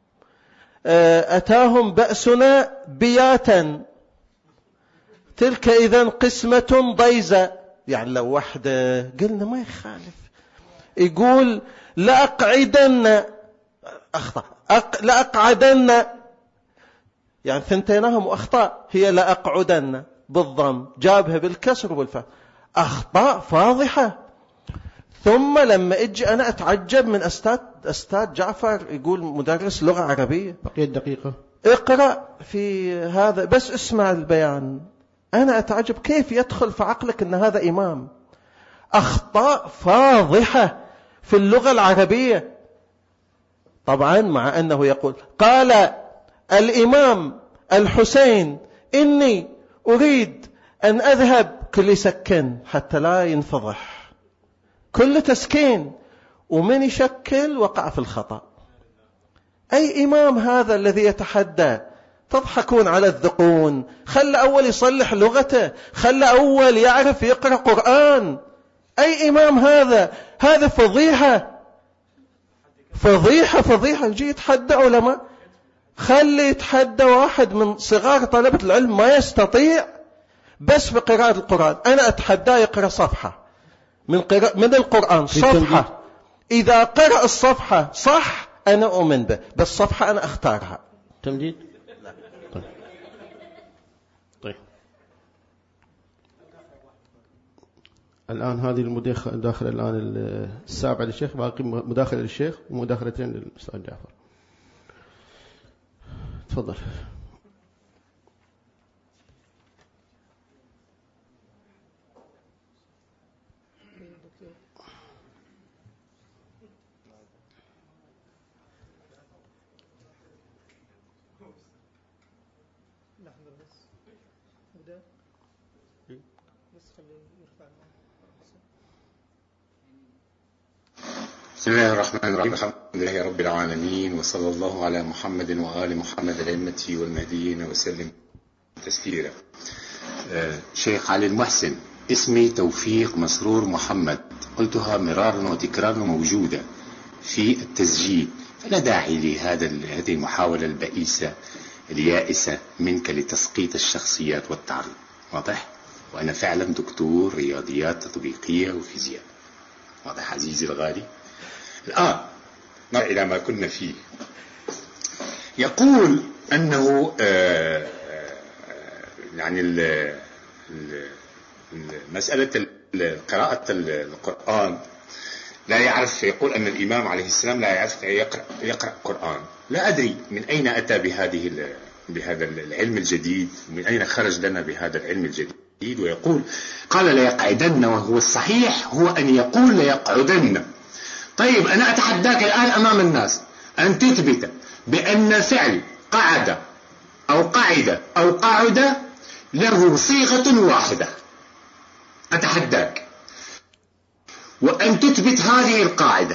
أتاهم بأسنا بياتا، تلك إذن قسمة ضيزة. يعني لو واحدة قلنا ما يخالف، يقول لأقعدن، أخطأ، أق... لأقعدن، يعني ثنتينهم أخطاء، هي لأقعدن بالضم، جابها بالكسر والفتح، أخطاء فاضحة. ثم لما اجي أنا أتعجب من أستاذ أستاذ جعفر، يقول مدرس لغة عربية، بقيت دقيقة، اقرأ في هذا بس اسمع البيان. أنا أتعجب كيف يدخل في عقلك أن هذا إمام. أخطاء فاضحة في اللغة العربية. طبعا مع أنه يقول قال الإمام الحسين إني أريد أن أذهب، كل يسكن حتى لا ينفضح، كل تسكين، ومن يشكل وقع في الخطأ. أي إمام هذا الذي يتحدى؟ تضحكون على الذقون. خل أول يصلح لغته، خل أول يعرف يقرأ قرآن. أي إمام هذا؟ هذا فضيحة فضيحة فضيحة. يجي يتحدى علماء، خلي يتحدى واحد من صغار طلبة العلم ما يستطيع بس بقراءة القرآن. أنا أتحدى يقرأ صفحة من, قراءة من القرآن، صفحة. إذا قرأ الصفحة صح أنا أؤمن به، بس صفحة أنا أختارها. تمديد؟ طيب. طيب. الآن هذه المداخلة الآن السابعة للشيخ، باقي مداخلة للشيخ ومداخلتين للأستاذ جعفر. تفضل. بسم الله الرحمن الرحيم، الحمد لله رب العالمين، وصلى الله على محمد وآل محمد الأئمة والمهديين وسلم تسليما. آه شيخ علي المحسن، اسمي توفيق مسرور محمد، قلتها مرارا وتكرارا موجودة في التسجيل، فلا داعي لهذا هذه المحاولة البئيسة اليائسة منك لتسقيط الشخصيات والتعريض. واضح؟ وأنا فعلا دكتور رياضيات تطبيقية وفيزياء. واضح عزيزي الغالي؟ الآن نرجع إلى ما كنا فيه. يقول أنه آآ آآ يعني مسألة قراءة القرآن لا يعرف، يقول أن الإمام عليه السلام لا يعرف يقرأ, يقرأ قرآن. لا أدري من أين أتى بهذه بهذا العلم الجديد، من أين خرج لنا بهذا العلم الجديد. ويقول قال ليقعدن، وهو الصحيح هو أن يقول ليقعدن. طيب أنا أتحداك الآن أمام الناس أن تثبت بأن فعل قعد أو قعد أو قعد له صيغة واحدة. أتحداك وأن تثبت هذه القاعدة.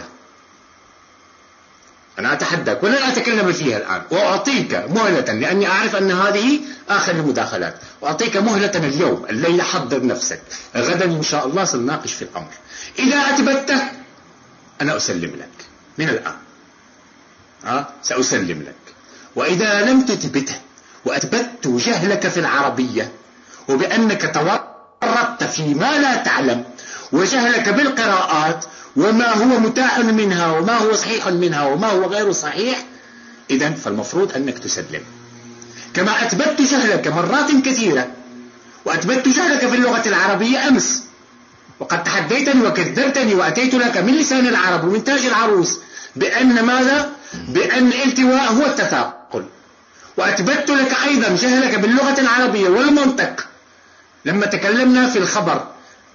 أنا أتحداك ولن أتكلم فيها الآن، وأعطيك مهلة لأني أعرف أن هذه آخر المداخلات، وأعطيك مهلة اليوم الليلة، حضر نفسك، غدا إن شاء الله سنناقش في الأمر. إذا أثبته أنا أسلم لك من الآن، أه؟ سأسلم لك. وإذا لم تثبته وأثبت جهلك في العربية وبأنك تورطت فيما لا تعلم، وجهلك بالقراءات وما هو متاح منها وما هو صحيح منها وما هو غير صحيح، إذن فالمفروض أنك تسلم. كما أثبت جهلك مرات كثيرة، وأثبت جهلك في اللغة العربية أمس، وقد تحديتني وكذبتني وأتيت لك من لسان العرب ومن تاج العروس بأن ماذا؟ بأن الالتواء هو التثاقل. وأثبت لك أيضا جهلك باللغة العربية والمنطق لما تكلمنا في الخبر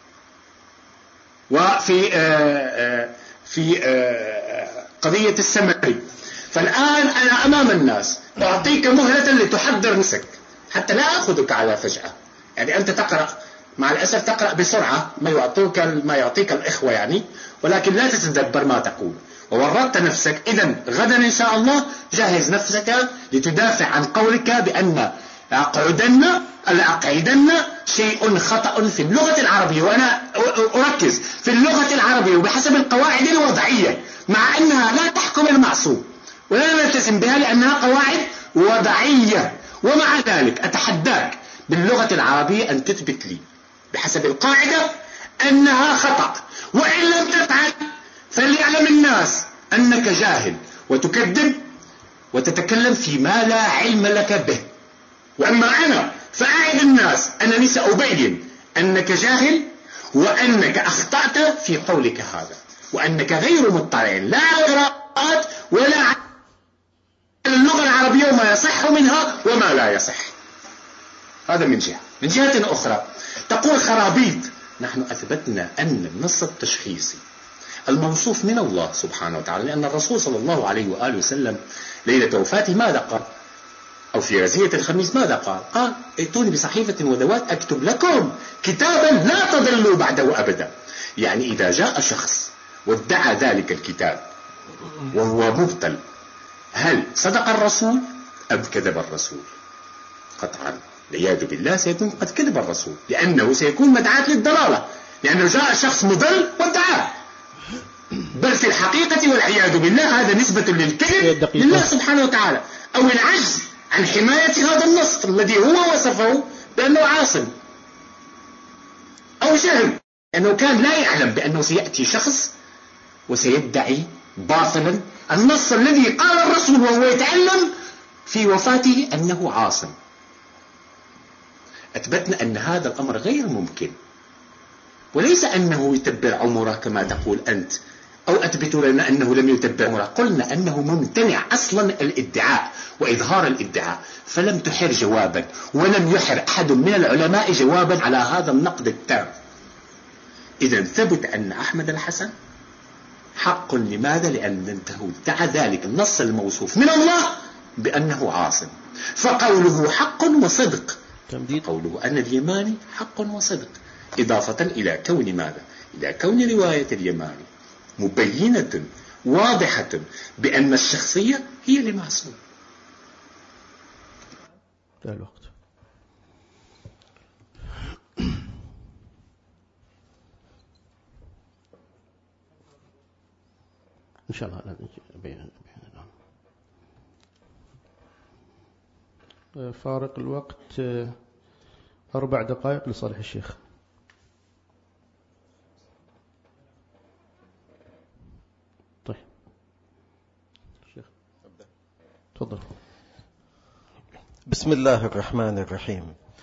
وفي في قضية السمري. فالآن أنا أمام الناس أعطيك مهلة لتحضر نفسك حتى لا أخذك على فجأة. يعني أنت تقرأ مع الأسف تقرأ بسرعة ما يعطوك ما يعطيك الإخوة يعني، ولكن لا تتدبر ما تقول وورطت نفسك. إذن غدا إن شاء الله جهز نفسك لتدافع عن قولك بأن أقعدن الأقعدن شيء خطأ في اللغة العربية. وأنا أركز في اللغة العربية وبحسب القواعد الوضعية، مع أنها لا تحكم المعصوم ولا نلتزم بها لأنها قواعد وضعية. ومع ذلك أتحداك باللغة العربية أن تثبت لي بحسب القاعدة أنها خطأ، وإن لم تفعل فليعلم الناس أنك جاهل وتكذب وتتكلم فيما لا علم لك به. وأما أنا فأعد الناس أنني سأبين أنك جاهل وأنك أخطأت في قولك هذا، وأنك غير مطلع لا على القراءات ولا على اللغة العربية وما يصح منها وما لا يصح. هذا من جهة. من جهة أخرى تقول خرابيط. نحن أثبتنا أن النص التشخيصي الموصوف من الله سبحانه وتعالى، لأن الرسول صلى الله عليه وآله وسلم ليلة وفاته ماذا قال؟ أو في رزية الخميس ماذا قال؟ قال ائتوني بصحيفة وذوات أكتب لكم كتابا لا تضلوا بعده أبدا. يعني إذا جاء شخص وادعى ذلك الكتاب وهو مبطل، هل صدق الرسول أم كذب الرسول؟ قطعا والعياذ بالله سيكون قد كذب الرسول، لأنه سيكون مدعاة للضلالة، لأنه جاء شخص مضل وادعاه. بل في الحقيقة والعياذ بالله هذا نسبة للكذب لله سبحانه وتعالى، أو العجز عن حماية هذا النص الذي هو وصفه بأنه عاصم، أو جهل أنه كان لا يعلم بأنه سيأتي شخص وسيدعي باطلا النص الذي قال الرسول وهو يتعلم في وفاته أنه عاصم. أثبتنا أن هذا الأمر غير ممكن، وليس أنه يتبر عمره كما تقول أنت، أو أثبتوا لنا أنه لم يتبر عمره. قلنا أنه ممتنع أصلا الادعاء وإظهار الادعاء، فلم تحر جوابا ولم يحر أحد من العلماء جوابا على هذا النقد التام. إذن ثبت أن أحمد الحسن حق. لماذا؟ لأنه ادعى ذلك النص الموصوف من الله بأنه عاصم، فقوله حق وصدق. قوله أن اليماني حق وصدق، إضافة إلى كون ماذا؟ إلى كون رواية اليماني مبينة واضحة بأن الشخصية هي لمعصوم. لا الوقت إن شاء الله. فارق الوقت أربع دقائق لصالح الشيخ. طيب الشيخ تفضل. بسم الله الرحمن الرحيم.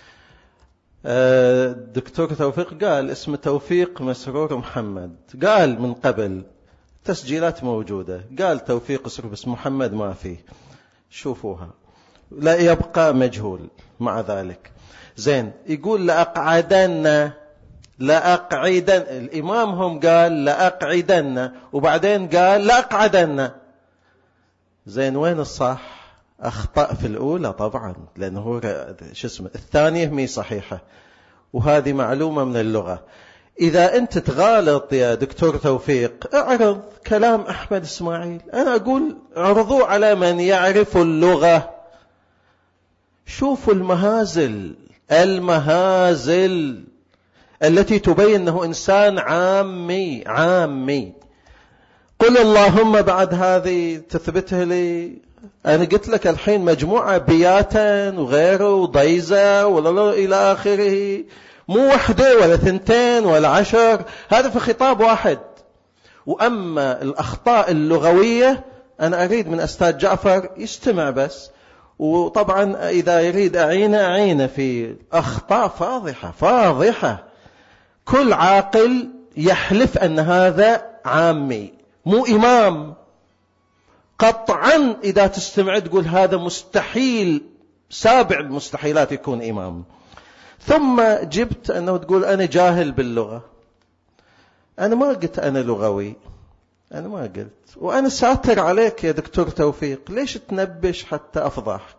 الدكتور توفيق قال اسم توفيق مسرور محمد، قال من قبل تسجيلات موجودة، قال توفيق اسم بس محمد ما فيه، شوفوها، لا يبقى مجهول مع ذلك. زين، يقول لأقعدن لأقعدن، الإمام هم قال لأقعدن وبعدين قال لأقعدن. زين، وين الصح؟ أخطأ في الأولى طبعا، لأنه هو شو اسمه الثانية مي صحيحة، وهذه معلومة من اللغة. إذا أنت تغالط يا دكتور توفيق اعرض كلام أحمد إسماعيل. أنا أقول اعرضوا على من يعرف اللغة، شوفوا المهازل المهازل التي تبين أنه إنسان عامي عامي. قل اللهم بعد هذه تثبته لي. أنا قلت لك الحين مجموعة بياتا وغيره وضيزة ولا إلى آخره، مو وحدة ولا ثنتين ولا عشر، هذا في خطاب واحد. وأما الأخطاء اللغوية أنا أريد من أستاذ جعفر يستمع بس، وطبعا إذا يريد أعينه أعينه في أخطاء فاضحة فاضحة. كل عاقل يحلف أن هذا عامي مو إمام قطعا. إذا تستمع تقول هذا مستحيل، سابع المستحيلات يكون إمام. ثم جبت أنه تقول أنا جاهل باللغة. أنا ما قلت أنا لغوي، أنا ما قلت، وأنا ساتر عليك يا دكتور توفيق، ليش تنبش حتى أفضحك؟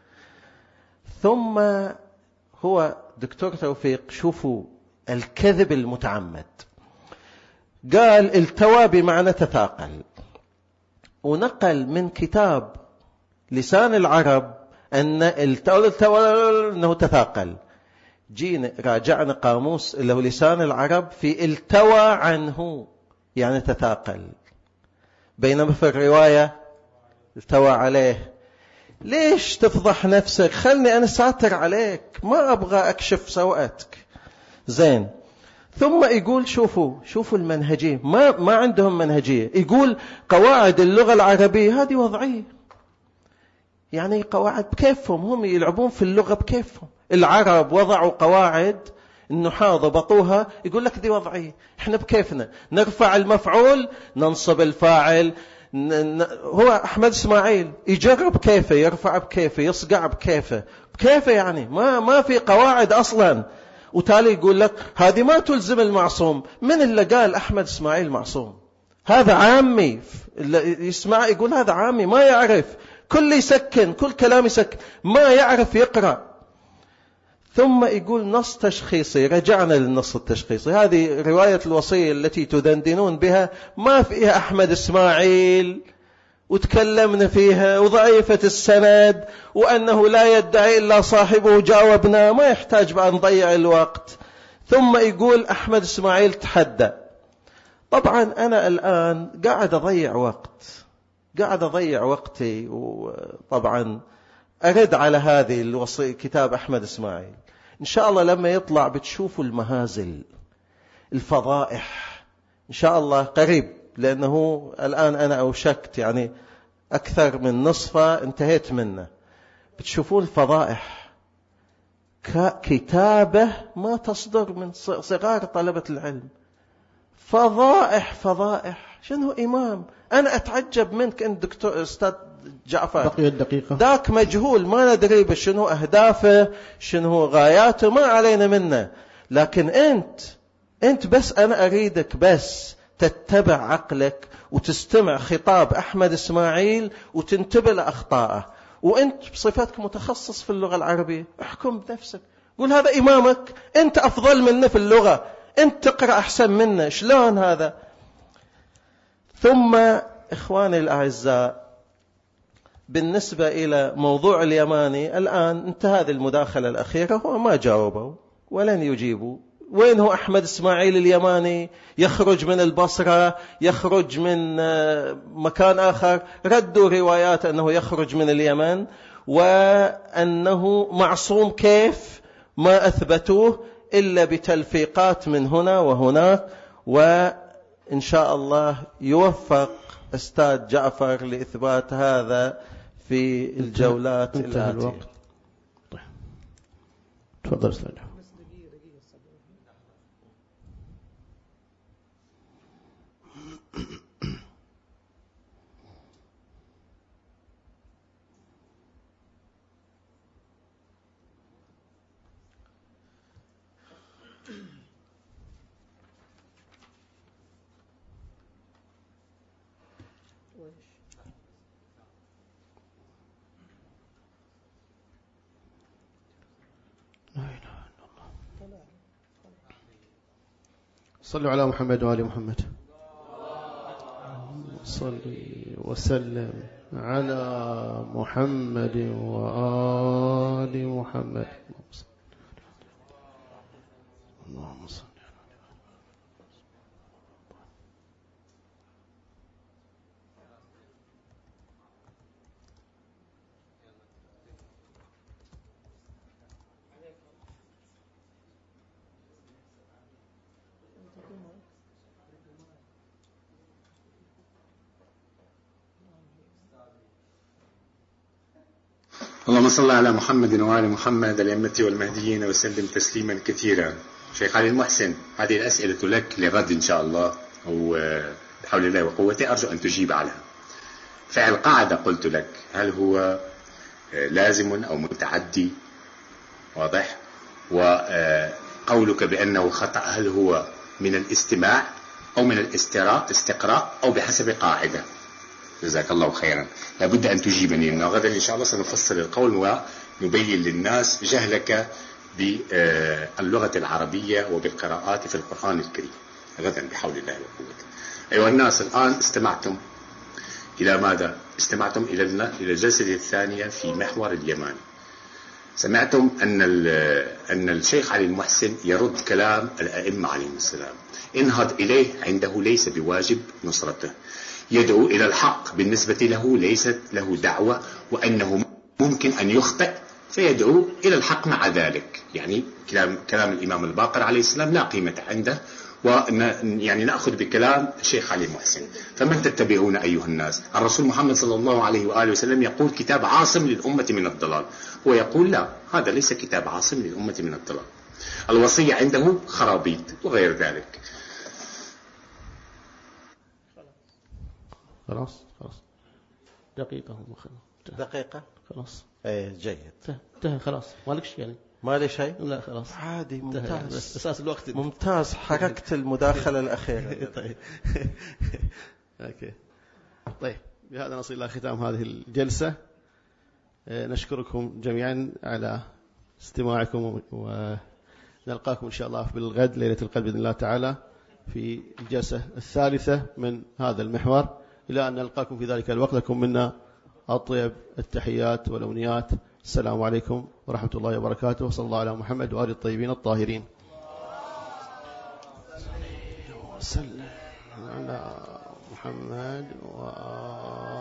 ثم هو دكتور توفيق شوفوا الكذب المتعمد، قال التوى بمعنى تثاقل، ونقل من كتاب لسان العرب أن التوى أنه تثاقل. جينا راجعنا قاموس اللي هو لسان العرب في التوى عنه يعني تثاقل، بينما في الرواية التوى عليه. ليش تفضح نفسك؟ خلني أنا ساتر عليك، ما أبغى أكشف سوءتك. زين. ثم يقول شوفوا شوفوا المنهجية، ما ما عندهم منهجية. يقول قواعد اللغة العربية هذه وضعية، يعني قواعد بكيفهم، هم يلعبون في اللغة بكيفهم. العرب وضعوا قواعد، النحاة ضبطوها، يقول لك دي وضعية. احنا بكيفنا نرفع المفعول ننصب الفاعل. هو أحمد إسماعيل يجرب كيفه، يرفع بكيفه، يصقع بكيفه، بكيفه يعني ما ما في قواعد أصلا. وتالي يقول لك هذه ما تلزم المعصوم. من اللي قال أحمد إسماعيل معصوم؟ هذا عامي، اللي يسمع يقول هذا عامي ما يعرف، كل يسكن، كل كلام يسكن، ما يعرف يقرأ. ثم يقول نص تشخيصي. رجعنا للنص التشخيصي، هذه رواية الوصية التي تدندنون بها ما فيها أحمد إسماعيل، وتكلمنا فيها، وضعيفة السند، وأنه لا يدعي إلا صاحبه جاوبنا، ما يحتاج بأن نضيع الوقت. ثم يقول أحمد إسماعيل تحدى. طبعا أنا الآن قاعد أضيع وقت، قاعد أضيع وقتي، وطبعا أرد على هذه الوصية كتاب أحمد إسماعيل. إن شاء الله لما يطلع بتشوفوا المهازل، الفضائح، إن شاء الله قريب، لأنه الآن أنا أوشكت يعني أكثر من نصفه انتهيت منه. بتشوفون الفضائح، كتابة ما تصدر من صغار طلبة العلم، فضائح فضائح. شنو إمام؟ أنا أتعجب منك أنت دكتور أستاذ جعفر، بقي الدقيقة ذاك مجهول ما ندري بشنو أهدافه، شنو غاياته، ما علينا منه. لكن أنت أنت بس أنا أريدك بس تتبع عقلك وتستمع خطاب أحمد إسماعيل وتنتبه لأخطائه. وأنت بصفتك متخصص في اللغة العربية احكم بنفسك، قول هذا إمامك، أنت أفضل منه في اللغة، أنت تقرأ أحسن منه، شلون هذا؟ ثم إخواني الأعزاء، بالنسبة إلى موضوع اليماني، الآن انت هذه المداخلة الأخيرة هو ما جاوبوا ولن يجيبوا. وين هو أحمد إسماعيل اليماني؟ يخرج من البصرة، يخرج من مكان آخر. ردوا روايات أنه يخرج من اليمن، وأنه معصوم كيف؟ ما أثبتوه إلا بتلفيقات من هنا وهناك. وإن شاء الله يوفق أستاذ جعفر لإثبات هذا في الجولات الآتية. طيب تفضل أستاذ. صلوا على محمد وآل محمد. صلي وسلم على محمد وآل محمد. اللهم صل. اللهم صل على محمد وعلى محمد الأئمة والمهديين وسلم تسليما كثيرا. شيخ علي المحسن، هذه الأسئلة لك للرد إن شاء الله، وبحول الله وقوته أرجو أن تجيب عنها. فعل قاعدة قلت لك، هل هو لازم أو متعدي؟ واضح؟ وقولك بأنه خطأ هل هو من الاستماع أو من الاستقراء استقراء أو بحسب قاعدة؟ جزاك الله خيرا. لابد أن تجيبني، غدا إن شاء الله سنفصل القول ونبين للناس جهلك باللغة العربية وبالقراءات في القرآن الكريم غدا بحول الله وقوته. أيها الناس، الآن استمعتم إلى ماذا؟ استمعتم إلى إلى الجلسة الثانية في محور اليماني. سمعتم أن أن الشيخ علي المحسن يرد كلام الأئمة عليهم السلام، انهض إليه عنده ليس بواجب نصرته، يدعو إلى الحق بالنسبة له ليست له دعوة، وأنه ممكن أن يخطئ فيدعو إلى الحق مع ذلك. يعني كلام كلام الإمام الباقر عليه السلام لا قيمة عنده، ويعني نأخذ بكلام الشيخ علي المحسن. فمن تتبعون أيها الناس؟ الرسول محمد صلى الله عليه وآله وسلم يقول كتاب عاصم للأمة من الضلال، هو يقول لا، هذا ليس كتاب عاصم للأمة من الضلال، الوصية عنده خرابيط وغير ذلك. خلاص خلاص دقيقة دقيقة خلاص. ايه جيد، انتهى خلاص. مالك شيء يعني؟ ما لي شيء؟ لا خلاص عادي، ممتاز. بس أساس الوقت ممتاز، حركت المداخلة الأخيرة. طيب أوكي. طيب بهذا نصل إلى ختام هذه الجلسة. نشكركم جميعا على استماعكم، ونلقاكم إن شاء الله بالغد ليلة القدر بإذن الله تعالى في الجلسة الثالثة من هذا المحور. إلى أن نلقاكم في ذلك الوقت، لكم منا أطيب التحيات والأمنيات. السلام عليكم ورحمة الله وبركاته، وصلى الله على محمد وآل الطيبين الطاهرين. وسلم على محمد وآل